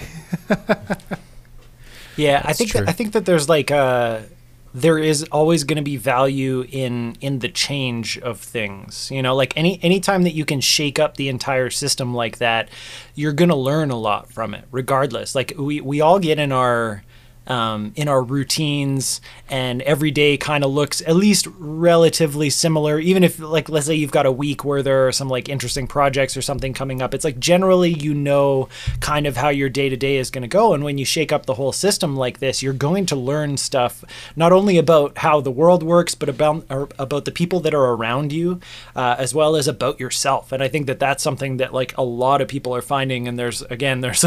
Yeah, I That's think true. that, I think that there's like uh there is always going to be value in in the change of things. You know, like any any time that you can shake up the entire system like that, you're going to learn a lot from it regardless. Like we we all get in our um, in our routines, and every day kind of looks at least relatively similar. Even if, like, let's say you've got a week where there are some like interesting projects or something coming up, it's like generally you know kind of how your day to day is going to go. And when you shake up the whole system like this, you're going to learn stuff not only about how the world works, but about or about the people that are around you, uh, as well as about yourself. And I think that that's something that like a lot of people are finding. And there's again, there's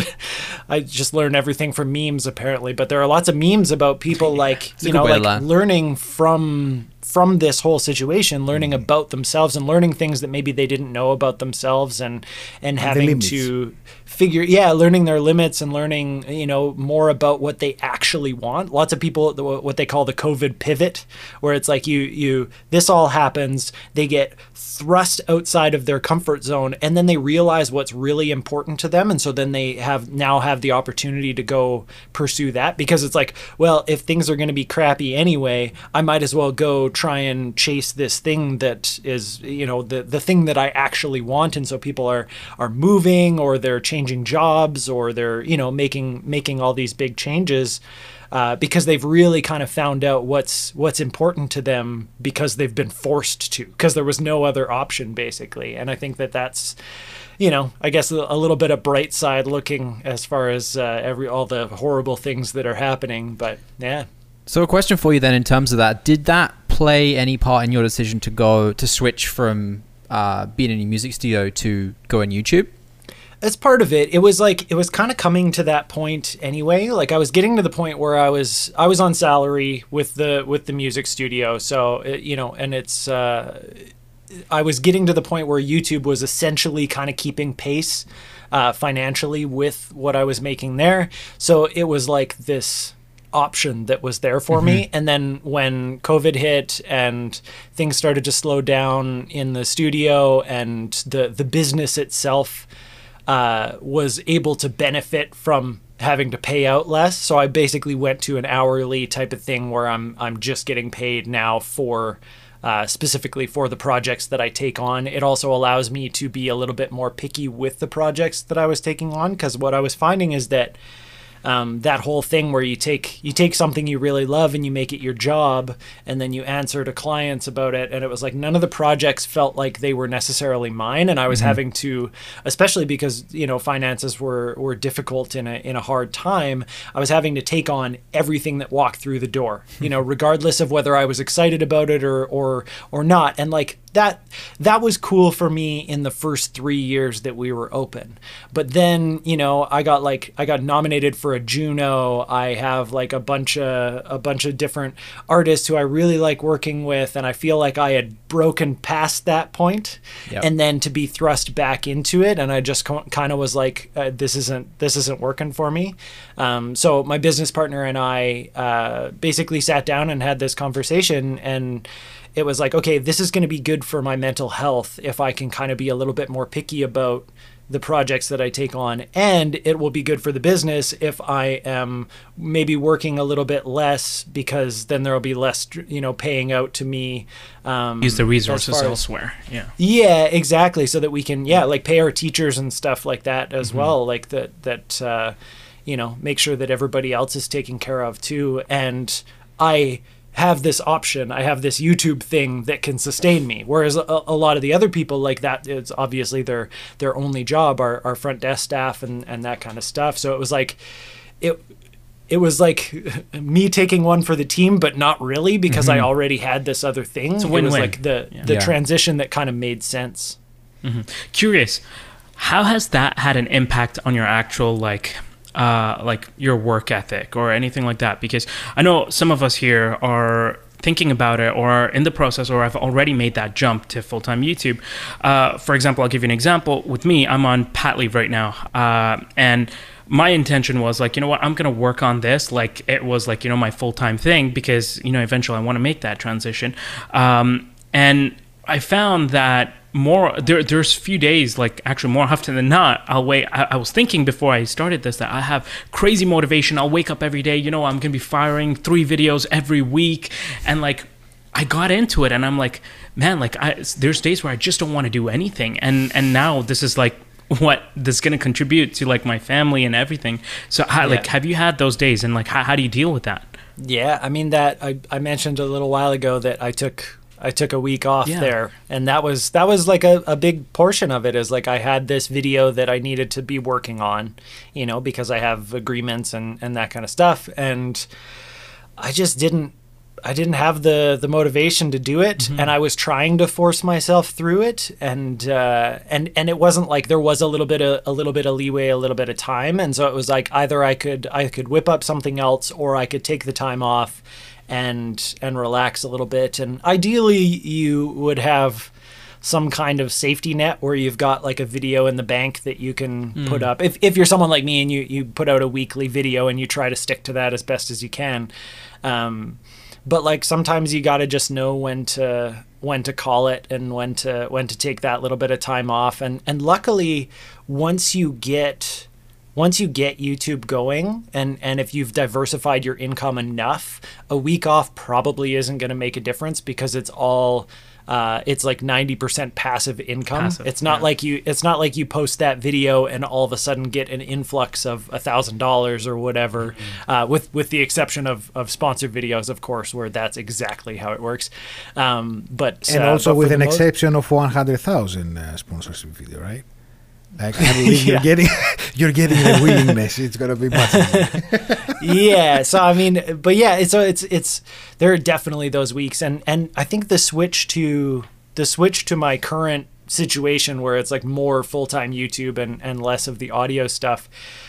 I just learned everything from memes apparently, but there are lots of memes about people like It's a you good know way to like learn. learning from from this whole situation, learning about themselves and learning things that maybe they didn't know about themselves, and and the having limits. to figure yeah learning their limits and learning you know more about what they actually want. Lots of people, what they call the COVID pivot, where it's like you you this all happens, they get thrust outside of their comfort zone, and then they realize what's really important to them, and so then they have now have the opportunity to go pursue that, because it's like, well, if things are going to be crappy anyway, I might as well go try and chase this thing that is you know the the thing that I actually want. And so people are are moving, or they're changing jobs, or they're you know making making all these big changes, uh, because they've really kind of found out what's what's important to them, because they've been forced to, because there was no other option basically. And I think that that's you know I guess a, a little bit of bright side looking as far as uh, every all the horrible things that are happening. But yeah. So a question for you then, in terms of that, did that play any part in your decision to go to switch from uh, being in a music studio to go on YouTube? As part of it, it was like it was kind of coming to that point anyway. Like I was getting to the point where I was I was on salary with the with the music studio, so it, you know, and it's uh, I was getting to the point where YouTube was essentially kind of keeping pace uh, financially with what I was making there. So it was like this option that was there for mm-hmm. me. And then when COVID hit and things started to slow down in the studio, and the the business itself uh, was able to benefit from having to pay out less. So I basically went to an hourly type of thing where I'm I'm just getting paid now for uh, specifically for the projects that I take on. It also allows me to be a little bit more picky with the projects that I was taking on, because what I was finding is that Um, that whole thing where you take you take something you really love and you make it your job, and then you answer to clients about it, and it was like none of the projects felt like they were necessarily mine, and I was mm-hmm. having to, especially because you know finances were were difficult in a in a hard time, I was having to take on everything that walked through the door, you know, regardless of whether I was excited about it or or or not. And like that that was cool for me in the first three years that we were open. But then, you know, I got like I got nominated for a Juno. I have like a bunch of a bunch of different artists who I really like working with, and I feel like I had broken past that point. Yep. And then to be thrust back into it, and I just co- kind of was like, uh, this isn't this isn't working for me. Um, so my business partner and I uh, basically sat down and had this conversation, and it was like, okay, this is going to be good for my mental health if I can kind of be a little bit more picky about the projects that I take on, and it will be good for the business if I am maybe working a little bit less, because then there will be less, you know, paying out to me. Um, Use the resources as, elsewhere. Yeah. Yeah, exactly. So that we can, yeah, like pay our teachers and stuff like that as mm-hmm. well. Like that, that, uh, you know, make sure that everybody else is taken care of too. And I have this option, I have this YouTube thing that can sustain me, whereas a, a lot of the other people, like that, it's obviously their their only job, our, our front desk staff and and that kind of stuff. So it was like it it was like me taking one for the team, but not really, because mm-hmm. I already had this other thing. It's a win-win. It was like the yeah. the Yeah. transition that kind of made sense. Mm-hmm. Curious, how has that had an impact on your actual like uh like your work ethic or anything like that? Because I know some of us here are thinking about it, or are in the process, or have already made that jump to full-time YouTube. Uh for example, I'll give you an example. With me, I'm on pat leave right now, uh and my intention was like, you know what, I'm gonna work on this like it was like, you know, my full-time thing, because you know eventually I want to make that transition. Um and I found that more there there's few days, like actually more often than not, I'll wait I, I was thinking before I started this that I have crazy motivation. I'll wake up every day, you know, I'm gonna be firing three videos every week, and like I got into it, and I'm like, man, like I there's days where I just don't want to do anything, and and now this is like what this is going to contribute to like my family and everything. So how, Yeah. like, have you had those days, and like, how, how do you deal with that? Yeah, I mean that I, I mentioned a little while ago that I took I took a week off Yeah. there, and that was that was like a, a big portion of it. Is like I had this video that I needed to be working on, you know, because I have agreements and, and that kind of stuff, and I just didn't I didn't have the the motivation to do it, Mm-hmm. and I was trying to force myself through it, and uh, and and it wasn't like there was a little bit of a little bit of leeway, a little bit of time, and so it was like either I could I could whip up something else, or I could take the time off and and relax a little bit. And ideally, you would have some kind of safety net where you've got like a video in the bank that you can Mm. put up. If if you're someone like me and you you put out a weekly video and you try to stick to that as best as you can. Um, but like sometimes you got to just know when to when to call it and when to when to take that little bit of time off. And and luckily, once you get once you get YouTube going, and and if you've diversified your income enough, a week off probably isn't going to make a difference, because it's all uh, it's like ninety percent passive income. Passive, it's not yeah. like you it's not like you post that video and all of a sudden get an influx of a thousand dollars or whatever, Mm-hmm. uh, with with the exception of of sponsored videos, of course, where that's exactly how it works. Um, but And uh, also but for with the an most- exception of one hundred thousand uh, sponsorship video, right? Like I believe Yeah. you're getting you're getting the willingness. It's gonna be much easier. Yeah, so I mean, but yeah, it's so it's it's there are definitely those weeks, and and I think the switch to the switch to my current situation where it's like more full-time YouTube and and less of the audio stuff,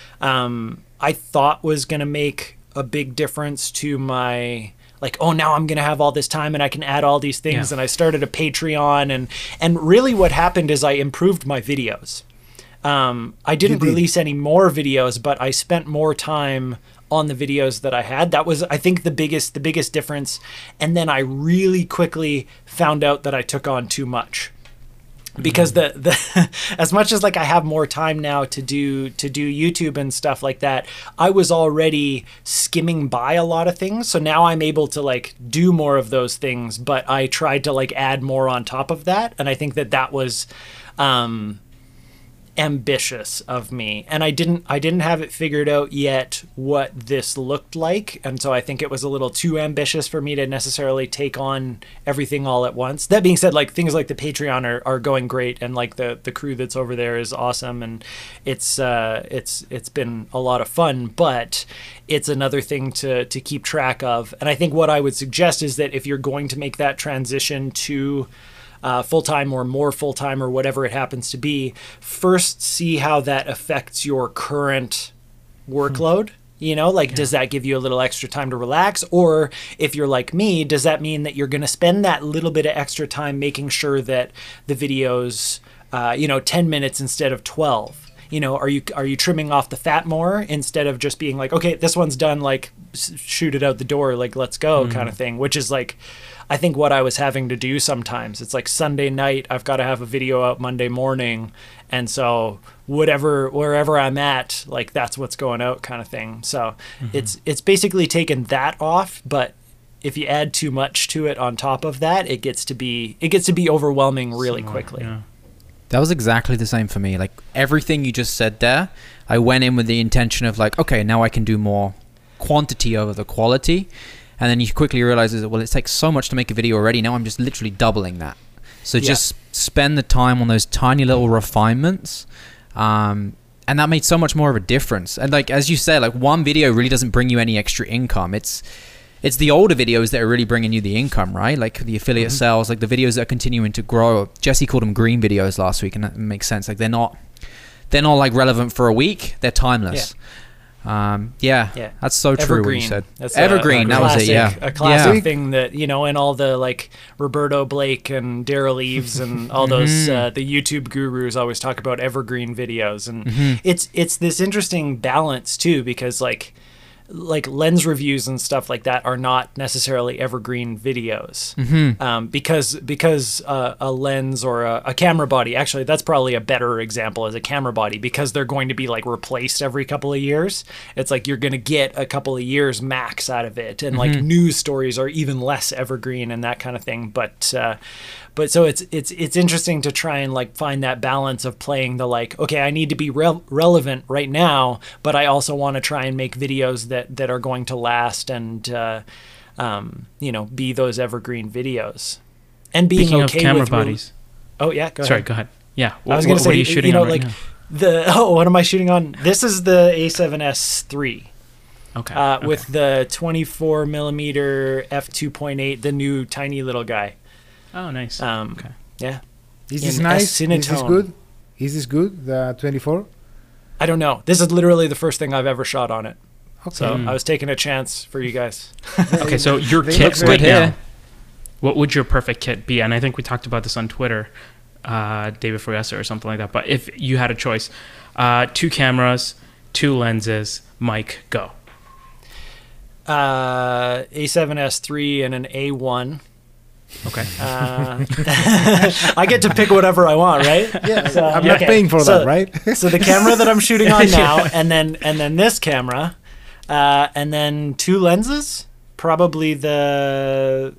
um I thought was going to make a big difference to my, like, oh, now I'm going to have all this time and I can add all these things. Yeah. And I started a Patreon, and and really what happened is I improved my videos. Um, I didn't did. release any more videos, but I spent more time on the videos that I had. That was, I think, the biggest the biggest difference. And then I really quickly found out that I took on too much. Because the, the as much as like I have more time now to do to do YouTube and stuff like that, I was already skimming by a lot of things. So now I'm able to like do more of those things, but I tried to like add more on top of that, and I think that that was um ambitious of me, and I didn't I didn't have it figured out yet what this looked like, and so I think it was a little too ambitious for me to necessarily take on everything all at once. That being said, like things like the Patreon are, are going great, and like the the crew that's over there is awesome, and it's uh it's it's been a lot of fun, but it's another thing to to keep track of. And I think what I would suggest is that if you're going to make that transition to Uh, full-time or more full-time or whatever it happens to be, first see how that affects your current workload. You know, like, does that give you a little extra time to relax? Or if you're like me, does that mean that you're going to spend that little bit of extra time making sure that the videos, uh, you know, ten minutes instead of twelve? You know, are you are you trimming off the fat more instead of just being like, okay, this one's done, like, s- shoot it out the door, like, let's go kind of thing, which is like, I think what I was having to do sometimes. It's like Sunday night, I've got to have a video out Monday morning. And so whatever, wherever I'm at, like that's what's going out kind of thing. So it's, it's basically taken that off, but if you add too much to it on top of that, it gets to be, it gets to be overwhelming really Similar, quickly. yeah. That was exactly the same for me. Like everything you just said there, I went in with the intention of like, okay, now I can do more quantity over the quality. And then you quickly realize that, well, it takes so much to make a video already. Now I'm just literally doubling that. So Yeah. just spend the time on those tiny little refinements. Um, and that made so much more of a difference. And like, as you said, like one video really doesn't bring you any extra income. It's, it's the older videos that are really bringing you the income, right? Like the affiliate Mm-hmm. sales, like the videos that are continuing to grow. Jesse called them green videos last week, and that makes sense. Like they're not, they're not like relevant for a week. They're timeless. Um, yeah, Yeah. that's so true what you Evergreen. said. That's a- Evergreen, a that was it, classic- yeah. A classic Yeah. thing that, you know, and all the like Roberto Blake and Daryl Eves and all those Mhm. uh, the YouTube gurus always talk about evergreen videos, and Mhm. it's it's this interesting balance too, because like like lens reviews and stuff like that are not necessarily evergreen videos, Mm-hmm. um, because because uh, a lens or a, a camera body, actually that's probably a better example as a camera body, because they're going to be like replaced every couple of years. It's like you're going to get a couple of years max out of it, and like news stories are even less evergreen and that kind of thing. But uh, but so it's it's it's interesting to try and like find that balance of playing the like, okay, I need to be re- relevant right now, but I also want to try and make videos that that are going to last and uh, um, you know, be those evergreen videos. And being Speaking okay of camera with re- bodies. oh yeah, go Sorry, ahead. go ahead. Yeah. I was What, going to what say, are you shooting you know, on right like now? the oh, what am I shooting on? This is the A seven S three. Okay. Uh, okay. with the twenty-four millimeter f two point eight, the new tiny little guy. Oh, nice. Um, okay. Yeah. Is this in nice? Is this S-Cinetone. good? Is this good? The twenty-four? I don't know. This is literally the first thing I've ever shot on it. Okay. So Mm. I was taking a chance for you guys. Okay, so your They kit look right good here. now, what would your perfect kit be? And I think we talked about this on Twitter uh, day before yesterday or something like that. But if you had a choice, uh, two cameras, two lenses, mic, go. Uh, A seven S three and an A one. Okay. Uh, I get to pick whatever I want, right? Yeah, So, I'm not okay. paying for So- that, right? So the camera that I'm shooting on now, and then and then this camera, uh, and then two lenses, probably the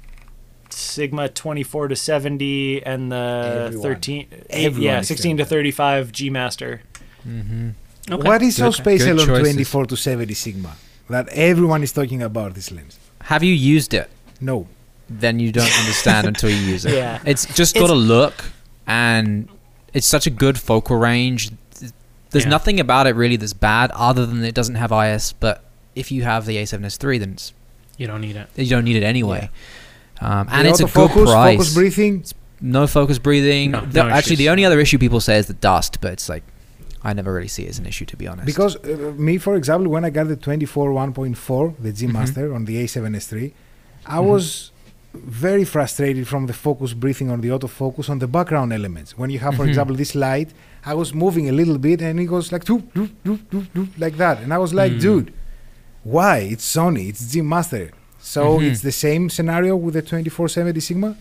Sigma twenty-four to seventy and the Everyone. thirteen, Everyone yeah, is sixteen to thirty-five G Master. Mm-hmm. Okay. What is so Good- special good on choices. twenty-four to seventy Sigma that everyone is talking about this lens? Have you used it? No. Then you don't understand until you use it. Yeah. It's just got It's- a look, and it's such a good focal range. There's Yeah. nothing about it really that's bad, other than it doesn't have I S. But if you have the A seven S three, then it's, You don't need it. you don't need it anyway. Um, and The it's a good autofocus, price. focus breathing. No focus breathing. No, The- no actually, issues. the only other issue people say is the dust, but it's like I never really see it as an issue, to be honest. Because uh, me, for example, when I got the twenty-four one point four, the G Mhm. Master on the A seven S three, I Mhm. was very frustrated from the focus breathing on the autofocus on the background elements. When you have, for Mhm. example, this light, I was moving a little bit and it goes like doop, doop, doop, doop, doop, like that. And I was like, Mm. dude, why? It's Sony, it's G Master. So Mhm. it's the same scenario with the twenty-four seventy Sigma?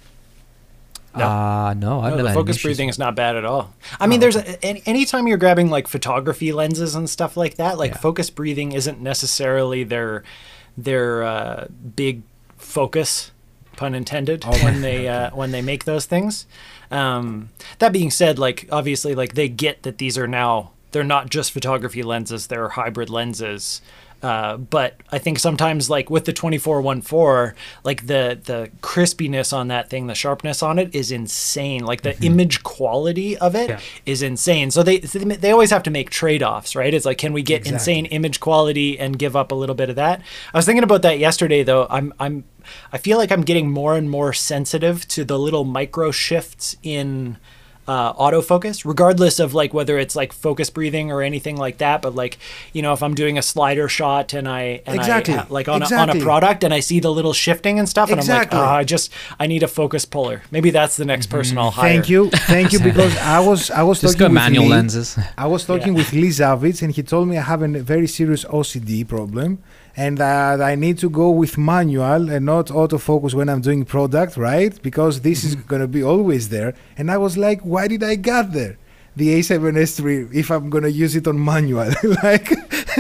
No. uh, no, I've No, never the had focus issues. breathing is not bad at all. I mean, Oh, there's a, any, anytime you're grabbing like photography lenses and stuff like that, like Yeah. focus breathing isn't necessarily their their uh, big focus, pun intended, Oh, when they uh, when they make those things. Um, that being said, like obviously, like they get that these are now they're not just photography lenses; they're hybrid lenses. Uh, but I think sometimes, like with the twenty-four one four, like the the crispiness on that thing, the sharpness on it is insane. Like the image quality of it is Yeah. insane. So they they always have to make trade offs, right? It's like, can we get Exactly. insane image quality and give up a little bit of that? I was thinking about that yesterday, though. I'm I'm I feel like I'm getting more and more sensitive to the little micro shifts in uh, autofocus, regardless of like whether it's like focus breathing or anything like that. But like, you know, if I'm doing a slider shot and I and Exactly. I uh, like on Exactly. a, on a product and I see the little shifting and stuff, Exactly. and I'm like, oh, I just I need a focus puller. Maybe that's the next person I'll hire. Thank you. Thank you, because I was I was Just talking go with manual Lee. lenses. I was talking Yeah. with Lee Zavitz, and he told me I have a very serious O C D problem, and that I need to go with manual and not autofocus when I'm doing product, right? Because this is going to be always there. And I was like, why did I get there? The A seven S three, if I'm going to use it on manual. Like,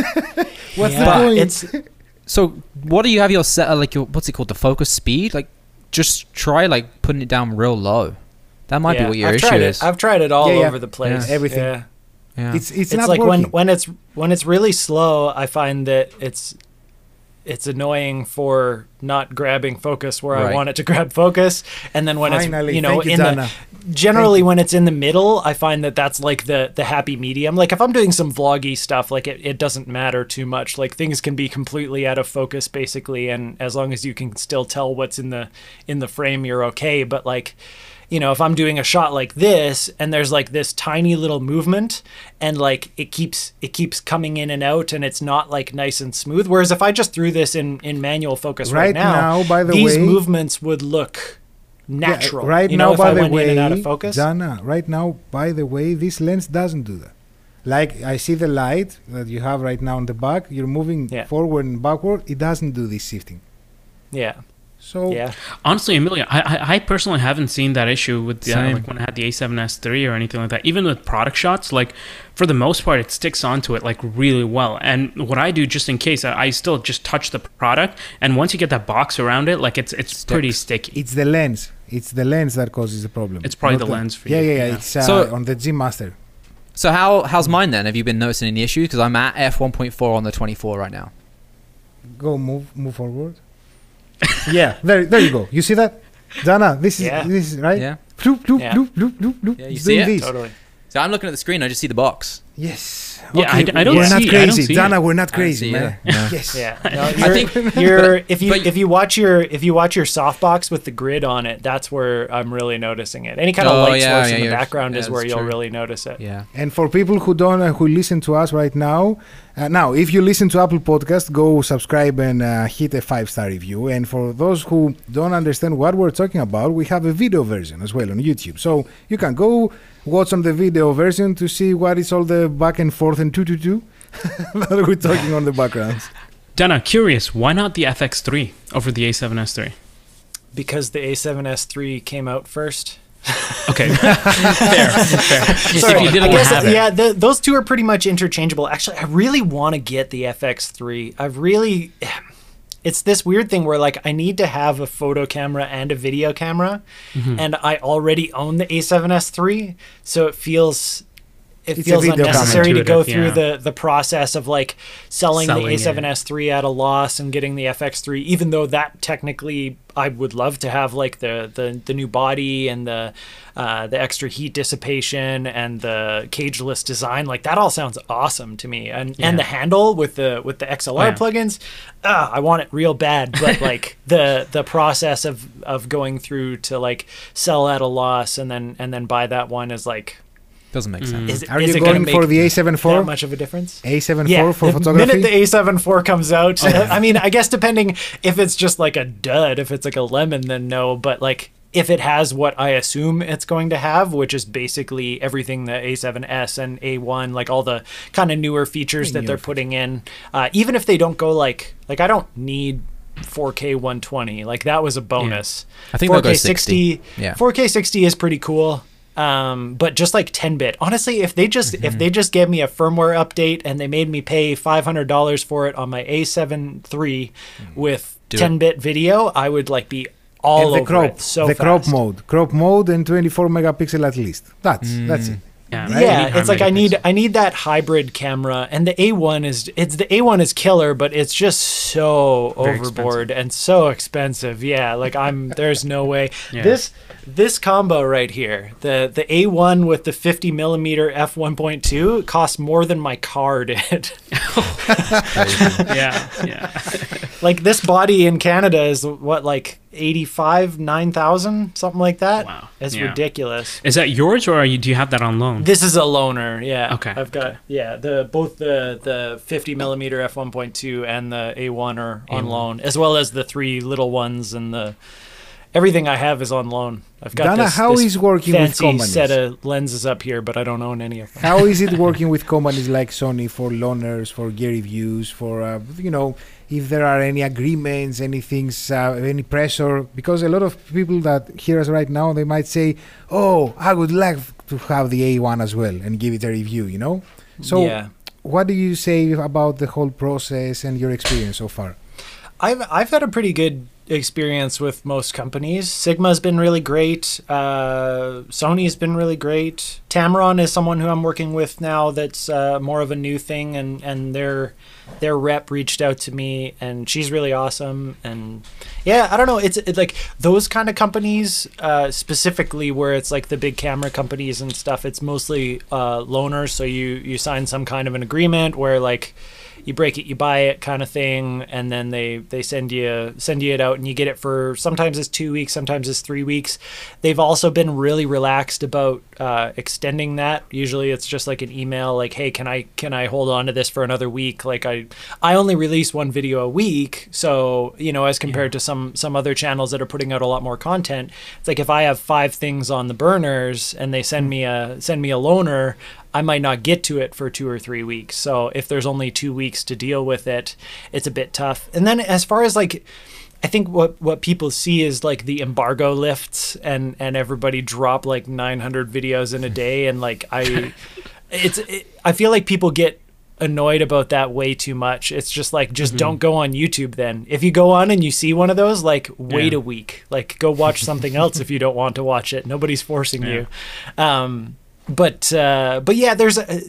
what's the Yeah, point? it's So, what do you have your set? uh, Like, your, what's it called? The focus speed? Like, just try like putting it down real low. That might be yeah, what your I've issue tried is. it. I've tried it all Yeah, yeah. over the place. Yeah. Everything. Yeah. yeah. It's, it's, It's not like working. when when it's when it's really slow, I find that it's it's annoying for not grabbing focus where I Right. want it to grab focus, and then when Finally, it's you know thank you, in Dana. the generally when it's in the middle, I find that that's like the the happy medium. Like if I'm doing some vloggy stuff, like it, it doesn't matter too much. Like things can be completely out of focus basically, and as long as you can still tell what's in the in the frame, you're okay. But like, you know, if I'm doing a shot like this and there's like this tiny little movement and like it keeps it keeps coming in and out and it's not like nice and smooth. Whereas if I just threw this in in manual focus right, Right now, now, by the these way- movements would look Yeah, natural. right you now, know, if by I the went way, in and out of focus. Dana, right now, by the way, this lens doesn't do that. Like I see the light that you have right now on the back. You're moving Yeah. forward and backward. It doesn't do this shifting. Yeah. So Yeah. Honestly, Amelia, I, I I personally haven't seen that issue with the, uh, Same. like when I had the A seven S three or anything like that. Even with product shots, like for the most part, it sticks onto it like really well. And what I do, just in case, I, I still just touch the product, and once you get that box around it, like it's it's Sticks. pretty sticky. it's the lens. It's the lens that causes the problem. It's probably Not the lens for yeah, you, Yeah, yeah, yeah. It's uh, So- on the G Master. So how how's mine then? Have you been noticing any issues? Because I'm at f one point four on the twenty-four right now. Go move, move forward. yeah, there, there you go. You see that, Dana? This is Yeah. this is right. Yeah. Bloop, bloop, Yeah. bloop, bloop, bloop, bloop. Yeah, you It's see doing it? this. Totally. So I'm looking at the screen. I just see the box. Yes. Yeah, I d- I don't we're see- not I don't crazy, see Dana. it. We're not I don't crazy, see man. it. No. Yes. Yeah, no, you're, think- you're if you but- if you watch your if you watch your softbox with the grid on it, that's where I'm really noticing it. Any kind of Oh, light yeah, source yeah, in the you're- background yeah, is where that's you'll true. really notice it. Yeah. And for people who don't, uh, who listen to us right now, uh, now if you listen to Apple Podcast, go subscribe and uh, hit a five star review. And for those who don't understand what we're talking about, we have a video version as well on YouTube, so you can go watch on the video version to see what is all the back and forth and two two two that we're talking on the backgrounds. Dana, curious, why not the F X three over the A seven S three? Because the A seven S three came out first. Okay, fair, fair. Sorry, If you I didn't guess have it. yeah, the, those two are pretty much interchangeable. Actually, I really want to get the F X three. I've really, it's this weird thing where like I need to have a photo camera and a video camera, Mm-hmm. and I already own the A seven S three, so it feels. It It's a feels video camera. unnecessary to go Intuitive, through yeah. the, the process of like selling, Selling the it. A seven S three at a loss and getting the F X three, even though that technically I would love to have like the the, the new body and the uh, the extra heat dissipation and the cageless design. Like that all sounds awesome to me. And Yeah. and the handle with the with the X L R Oh, yeah. plugins, ah, I want it real bad. But like the the process of of going through to like sell at a loss and then and then buy that one is like. Doesn't make sense. Is, it- Are is you it gonna going make for the A seven that four? much of a difference? A seven Yeah, four for the photography? minute the A seven four comes out, I mean, I guess depending if it's just like a dud, if it's like a lemon, then no. But like if it has what I assume it's going to have, which is basically everything the A seven S and A one, like all the kind of newer features that Newer they're putting in, uh, even if they don't go like like I don't need four K one twenty, like that was a bonus. I think they'll go four K sixty. Yeah. four K sixty is pretty cool. Um, but just like ten bit, honestly, if they just Mm-hmm. if they just gave me a firmware update and they made me pay five hundred dollars for it on my A seven three with Mm. Do ten bit video, I would like be all and the over crop, it so the fast. crop mode, crop mode, and twenty-four megapixel at least. That's that's it. Yeah, Right? Yeah, anytime it's like I megapixel. need I need that hybrid camera, and the A one is it's the A one is killer, but it's just so Very overboard and so expensive. Yeah, like I'm there's no way Yeah. this this combo right here, the the A one with the fifty millimeter f one point two costs more than my car did. yeah, yeah. Like this body in Canada is what like eighty-five nine thousand something like that. Wow. It's Yeah. ridiculous. Is that yours, or are you? Do you have that on loan? This is a loaner, yeah. Okay. I've got yeah, the both the the fifty millimeter f one point two and the A one are on A one. loan, as well as the three little ones and the everything I have is on loan. I've got Dana, this, how this is working with fancy companies? set of lenses up here, but I don't own any of them. How is it working with companies like Sony for loaners, for gear reviews, for uh, you know, if there are any agreements, any things, uh, any pressure? Because a lot of people that hear us right now, they might say, "Oh, I would like to have the A one as well and give it a review," you know. So, yeah. what do you say about the whole process and your experience so far? I've I've had a pretty good experience with most companies. Sigma's been really great. Uh, Sony's been really great. Tamron is someone who I'm working with now. That's uh, more of a new thing, and and their their rep reached out to me, and she's really awesome. And yeah, I don't know. It's, it's like those kind of companies, uh, specifically where it's like the big camera companies and stuff. It's mostly uh, loaners. So you you sign some kind of an agreement where like. You break it, you buy it, kind of thing, and then they they send you send you it out, and you get it for sometimes it's two weeks, sometimes it's three weeks. They've also been really relaxed about uh, extending that. Usually, it's just like an email, like, "Hey, can I can I hold on to this for another week?" Like I I only release one video a week, so you know, as compared to some some other channels that are putting out a lot more content, it's like if I have five things on the burners and they send me a send me a loaner. I might not get to it for two or three weeks. So if there's only two weeks to deal with it, it's a bit tough. And then as far as like, I think what, what people see is like the embargo lifts and, and everybody drop like nine hundred videos in a day. And like, I, it's, it, I feel like people get annoyed about that way too much. It's just like, just mm-hmm. don't go on YouTube then. If you go on and you see one of those, like wait yeah. a week, like go watch something else if you don't want to watch it. Nobody's forcing yeah. you. Um, but, uh, but yeah, there's a,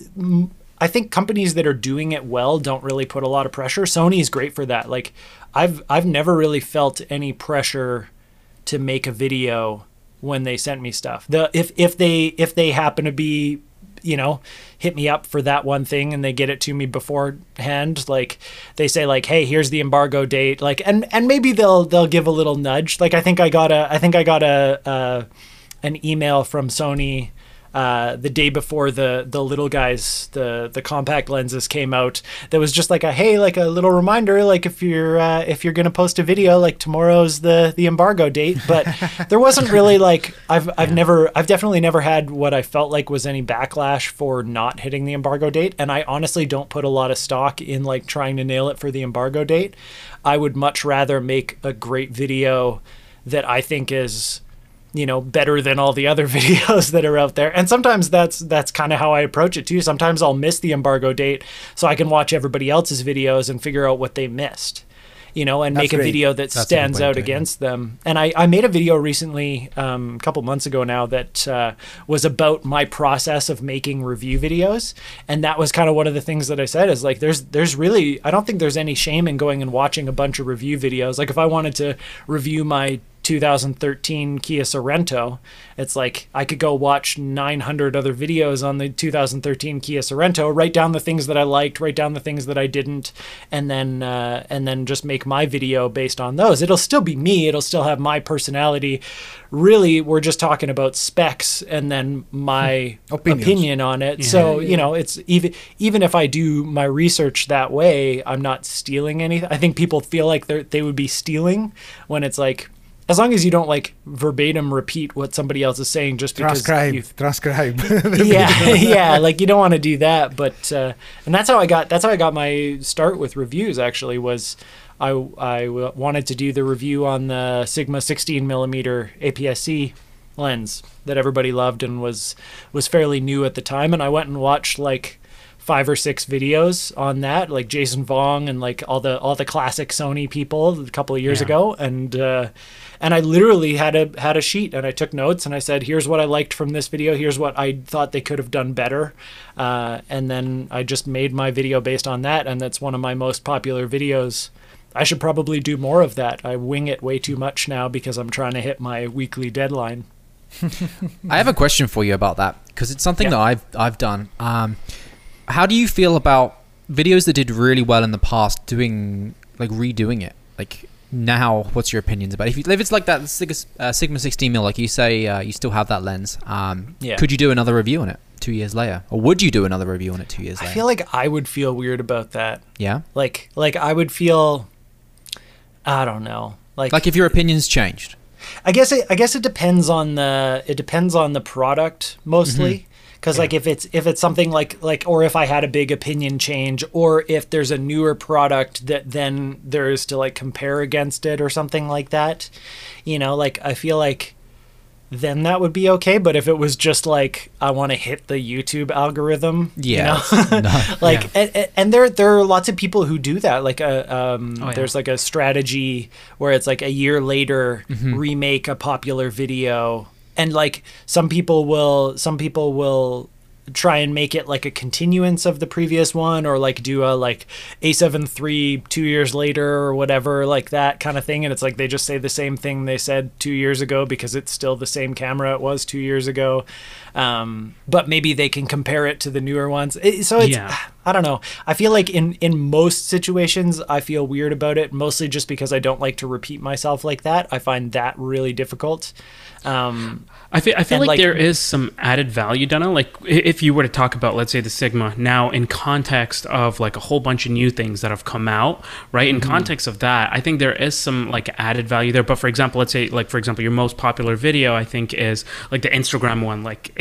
I think companies that are doing it well don't really put a lot of pressure. Sony is great for that. Like I've, I've never really felt any pressure to make a video when they sent me stuff. The, if, if they, if they happen to be, you know, hit me up for that one thing and they get it to me beforehand, like they say like, hey, here's the embargo date, like, and and maybe they'll they'll give a little nudge. Like I think I got a I think I got a uh, an email from Sony uh, the day before the the little guys, the the compact lenses came out, that was just like a, hey, like a little reminder, like if you're uh, if you're gonna post a video, like tomorrow's the the embargo date. But there wasn't really like I've I've yeah. never I've definitely never had what I felt like was any backlash for not hitting the embargo date. And I honestly don't put a lot of stock in like trying to nail it for the embargo date. I would much rather make a great video that I think is, you know, better than all the other videos that are out there. And sometimes that's that's kind of how I approach it too. Sometimes I'll miss the embargo date so I can watch everybody else's videos and figure out what they missed, you know, and that's make a great. video that that's stands out against them. And I, I made a video recently, um, a couple months ago now, that uh, was about my process of making review videos. And that was kind of one of the things that I said is like, there's, there's really, I don't think there's any shame in going and watching a bunch of review videos. Like if I wanted to review my two thousand thirteen Kia Sorento, it's like I could go watch nine hundred other videos on the two thousand thirteen Kia Sorento, write down the things that I liked, write down the things that I didn't, and then uh, and then just make my video based on those. It'll still be me. It'll still have my personality. Really, we're just talking about specs and then my Opinions. opinion on it. Yeah. So, you know, it's even even if I do my research that way, I'm not stealing anything. I think people feel like they they would be stealing when it's like, as long as you don't like verbatim repeat what somebody else is saying just because transcribe, you transcribe. yeah, yeah, like you don't want to do that. But uh, and that's how I got that's how I got my start with reviews. Actually, was I I w- wanted to do the review on the Sigma sixteen millimeter A P S C lens that everybody loved and was was fairly new at the time, and I went and watched like five or six videos on that, like Jason Vong and like all the all the classic Sony people a couple of years yeah. ago, and uh, and I literally had a had a sheet and I took notes and I said, here's what I liked from this video, here's what I thought they could have done better, uh, and then I just made my video based on that, and that's one of my most popular videos. I should probably do more of that. I wing it way too much now because I'm trying to hit my weekly deadline. I have a question for you about that because it's something yeah. that I've I've done. Um, How do you feel about videos that did really well in the past doing, like redoing it? Like now, what's your opinions about it? If, you, if it's like that Sigma, uh, Sigma sixteen mil, like you say, uh, you still have that lens. Um, yeah. Could you do another review on it two years later? Or would you do another review on it two years I later? I feel like I would feel weird about that. Yeah? Like, like I would feel, I don't know. Like, like if your opinions changed? I guess it, I guess it depends on the, it depends on the product mostly. Mm-hmm. Because yeah. like if it's if it's something like like or if I had a big opinion change, or if there's a newer product that then there is to like compare against it or something like that, you know, like I feel like then that would be okay. But if it was just like I want to hit the YouTube algorithm, yeah, you know? no, like yeah. and, and there there are lots of people who do that. Like a um, oh, yeah. there's like a strategy where it's like a year later mm-hmm. remake a popular video. And like some people will, some people will try and make it like a continuance of the previous one, or like do a like A seven three two years later or whatever, like that kind of thing. And it's like they just say the same thing they said two years ago because it's still the same camera it was two years ago. Um, but maybe they can compare it to the newer ones. It, so it's, yeah. I don't know. I feel like in, in most situations, I feel weird about it, mostly just because I don't like to repeat myself like that. I find that really difficult. Um, I feel I feel like, like there is some added value, Donna. Like if you were to talk about, let's say, the Sigma now in context of like a whole bunch of new things that have come out, right? In mm-hmm. context of that, I think there is some like added value there. But for example, let's say like for example, your most popular video I think is like the Instagram one, like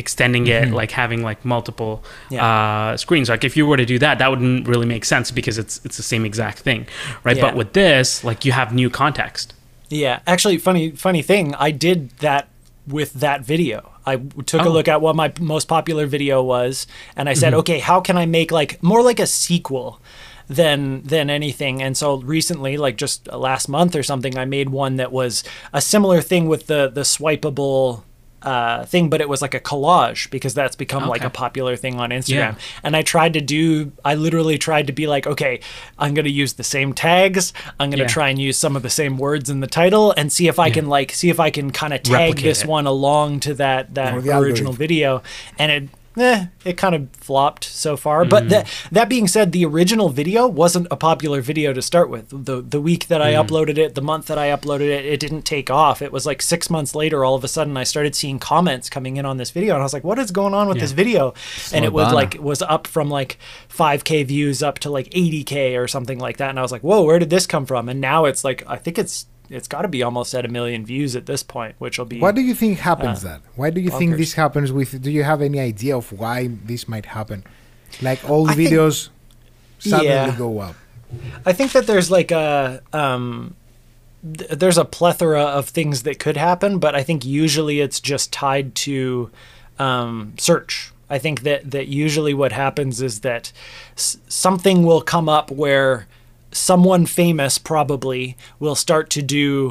extending it, Mhm. like having like multiple Yeah. uh, screens. Like if you were to do that, that wouldn't really make sense because it's it's the same exact thing, right? Yeah. But with this, like you have new context. Yeah, actually, funny funny thing, I did that with that video. I w- took a Oh. look at what my p- most popular video was, and I said, okay, how can I make like more like a sequel than than anything? And so recently, like just last month or something, I made one that was a similar thing with the the swipeable uh, thing, but it was like a collage because that's become like Okay. a popular thing on Instagram. Yeah. And I tried to do, I literally tried to be like, okay, I'm going to use the same tags. I'm going to Yeah. try and use some of the same words in the title and see if I Yeah. can like, see if I can kind of tag Replicate this it. one along to that, that Or the original algorithm. video. And it, eh, it kind of flopped so far. But Mm. that that being said, the original video wasn't a popular video to start with. The the week that I Mm. uploaded it, the month that I uploaded it, it didn't take off. It was like six months later, all of a sudden, I started seeing comments coming in on this video, and I was like, "What is going on with Yeah. this video?" and it was burner. like was up from like five K views up to like eighty K or something like that. And I was like, "Whoa, where did this come from?" And now it's like I think it's it's got to be almost at a million views at this point, which will be Why do you think happens Uh, that? Why do you think bonkers. this happens with? Do you have any idea of why this might happen? Like old I think- videos suddenly Yeah. go up. I think that there's like a um, th- there's a plethora of things that could happen, but I think usually it's just tied to um, search. I think that that usually what happens is that s- something will come up where someone famous probably will start to do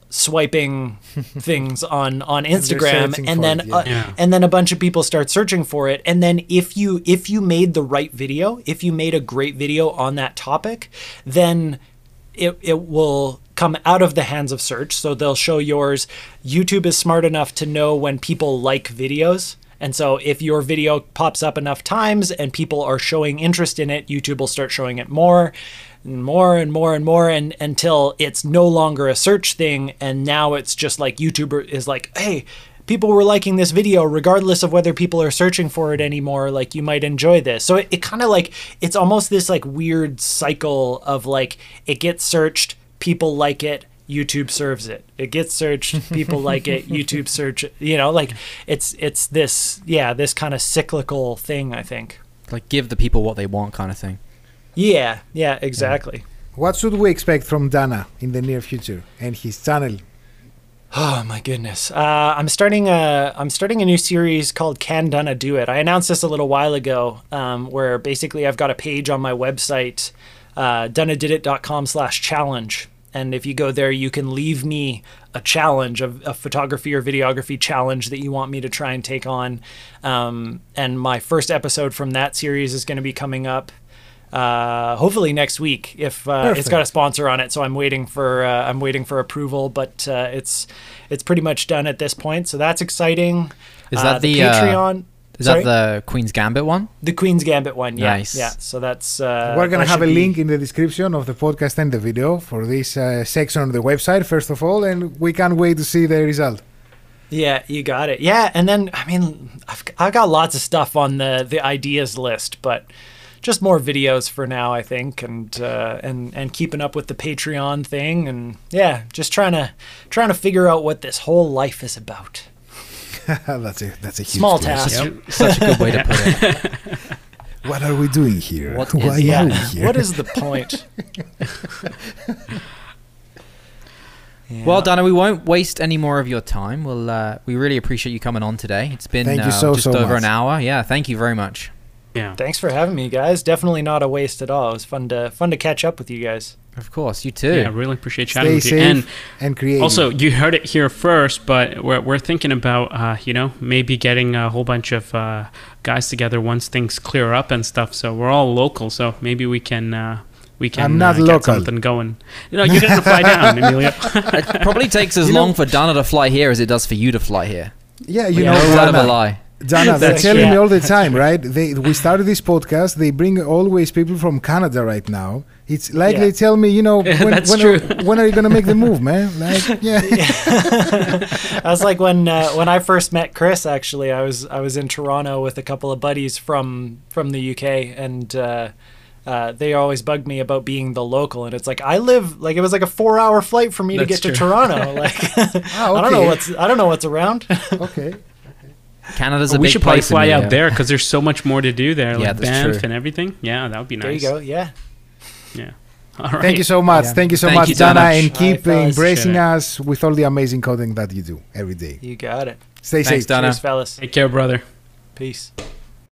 swiping things on on they're Instagram, searching and for then it, yeah. uh, Yeah. and then a bunch of people start searching for it, and then if you if you made the right video, if you made a great video on that topic, then it it will come out of the hands of search. So they'll show yours. YouTube is smart enough to know when people like videos. And so if your video pops up enough times and people are showing interest in it, YouTube will start showing it more and more and more and more and until it's no longer a search thing. And now it's just like YouTube is like, hey, people were liking this video regardless of whether people are searching for it anymore. Like, you might enjoy this. So it, it kind of like, it's almost this like weird cycle of like, it gets searched, people like it, YouTube serves it. It gets searched, people like it, YouTube search it. You know, like it's it's this yeah, this kind of cyclical thing, I think. Like give the people what they want kind of thing. Yeah, yeah, exactly. What should we expect from Dana in the near future and his channel? Oh my goodness. Uh, I'm starting a I'm starting a new series called Can Dana Do It. I announced this a little while ago, um, where basically I've got a page on my website, uh, danadidit.com slash challenge. And if you go there, you can leave me a challenge, a, a photography or videography challenge that you want me to try and take on. Um, and my first episode from that series is going to be coming up uh, hopefully next week. If uh, it's Perfect. got a sponsor on it, so I'm waiting for uh, I'm waiting for approval. But uh, it's it's pretty much done at this point, so that's exciting. Is Uh, that the, uh, Patreon? Is Sorry? that the Queen's Gambit one? The Queen's Gambit one? Yeah, Nice. yeah. So that's uh, We're going that to have a should be- link in the description of the podcast and the video for this uh, section on the website, first of all, and we can't wait to see the result. Yeah, you got it. Yeah, and then I mean, I've I've got lots of stuff on the the ideas list, but just more videos for now, I think, and uh, and and keeping up with the Patreon thing, and yeah, just trying to trying to figure out what this whole life is about. that's a that's a huge Small question. task. Such a good way to put it. What are we doing here? What Why is- are we Yeah, here? what is the point? Yeah. Well, Dana, we won't waste any more of your time. We'll uh, we really appreciate you coming on today. It's been Thank you uh, so, just so over much. an hour. Yeah, thank you very much. Yeah. Thanks for having me, guys. Definitely not a waste at all. It was fun to fun to catch up with you guys. Of course, you too. Yeah, I really appreciate chatting Stay with you. safe And and creative. also, you heard it here first, but we're, we're thinking about, uh, you know, maybe getting a whole bunch of uh, guys together once things clear up and stuff. So we're all local, so maybe we can uh, we can I'm not uh, get local. something going. You know, you're gonna fly down, Emilio. It probably takes as You know- long for Dana to fly here as it does for you to fly here. yeah, you Yeah, know, No word of a Dana, lie. Dana, they're That's telling true. me all the time, right? They we started this podcast. They bring always people from Canada right now. It's like Yeah. they tell me, you know, Yeah, when, that's when, true. Are, when are you gonna make the move, man? Like, yeah, I was like when uh, when I first met Chris. Actually, I was I was in Toronto with a couple of buddies from from the U K, and uh, uh, they always bugged me about being the local. And it's like I live like it was like a four hour flight for me to That's get to true. Toronto. Like Ah, I don't know okay. what's I don't know what's around. okay. Canada's a we big should probably place in fly the out year. there because there's so much more to do there, Yeah, like that's Banff true. and everything. Yeah, that would be There nice. you go. Yeah. Yeah. All right. Thank you so much. Yeah. Thank you so Thank much, you, Dana, Dana. and keep All right, fellas. embracing Sure. us with all the amazing content that you do every day. You got it. Stay Thanks, safe. Dana. Cheers, fellas. Take care, brother. Peace.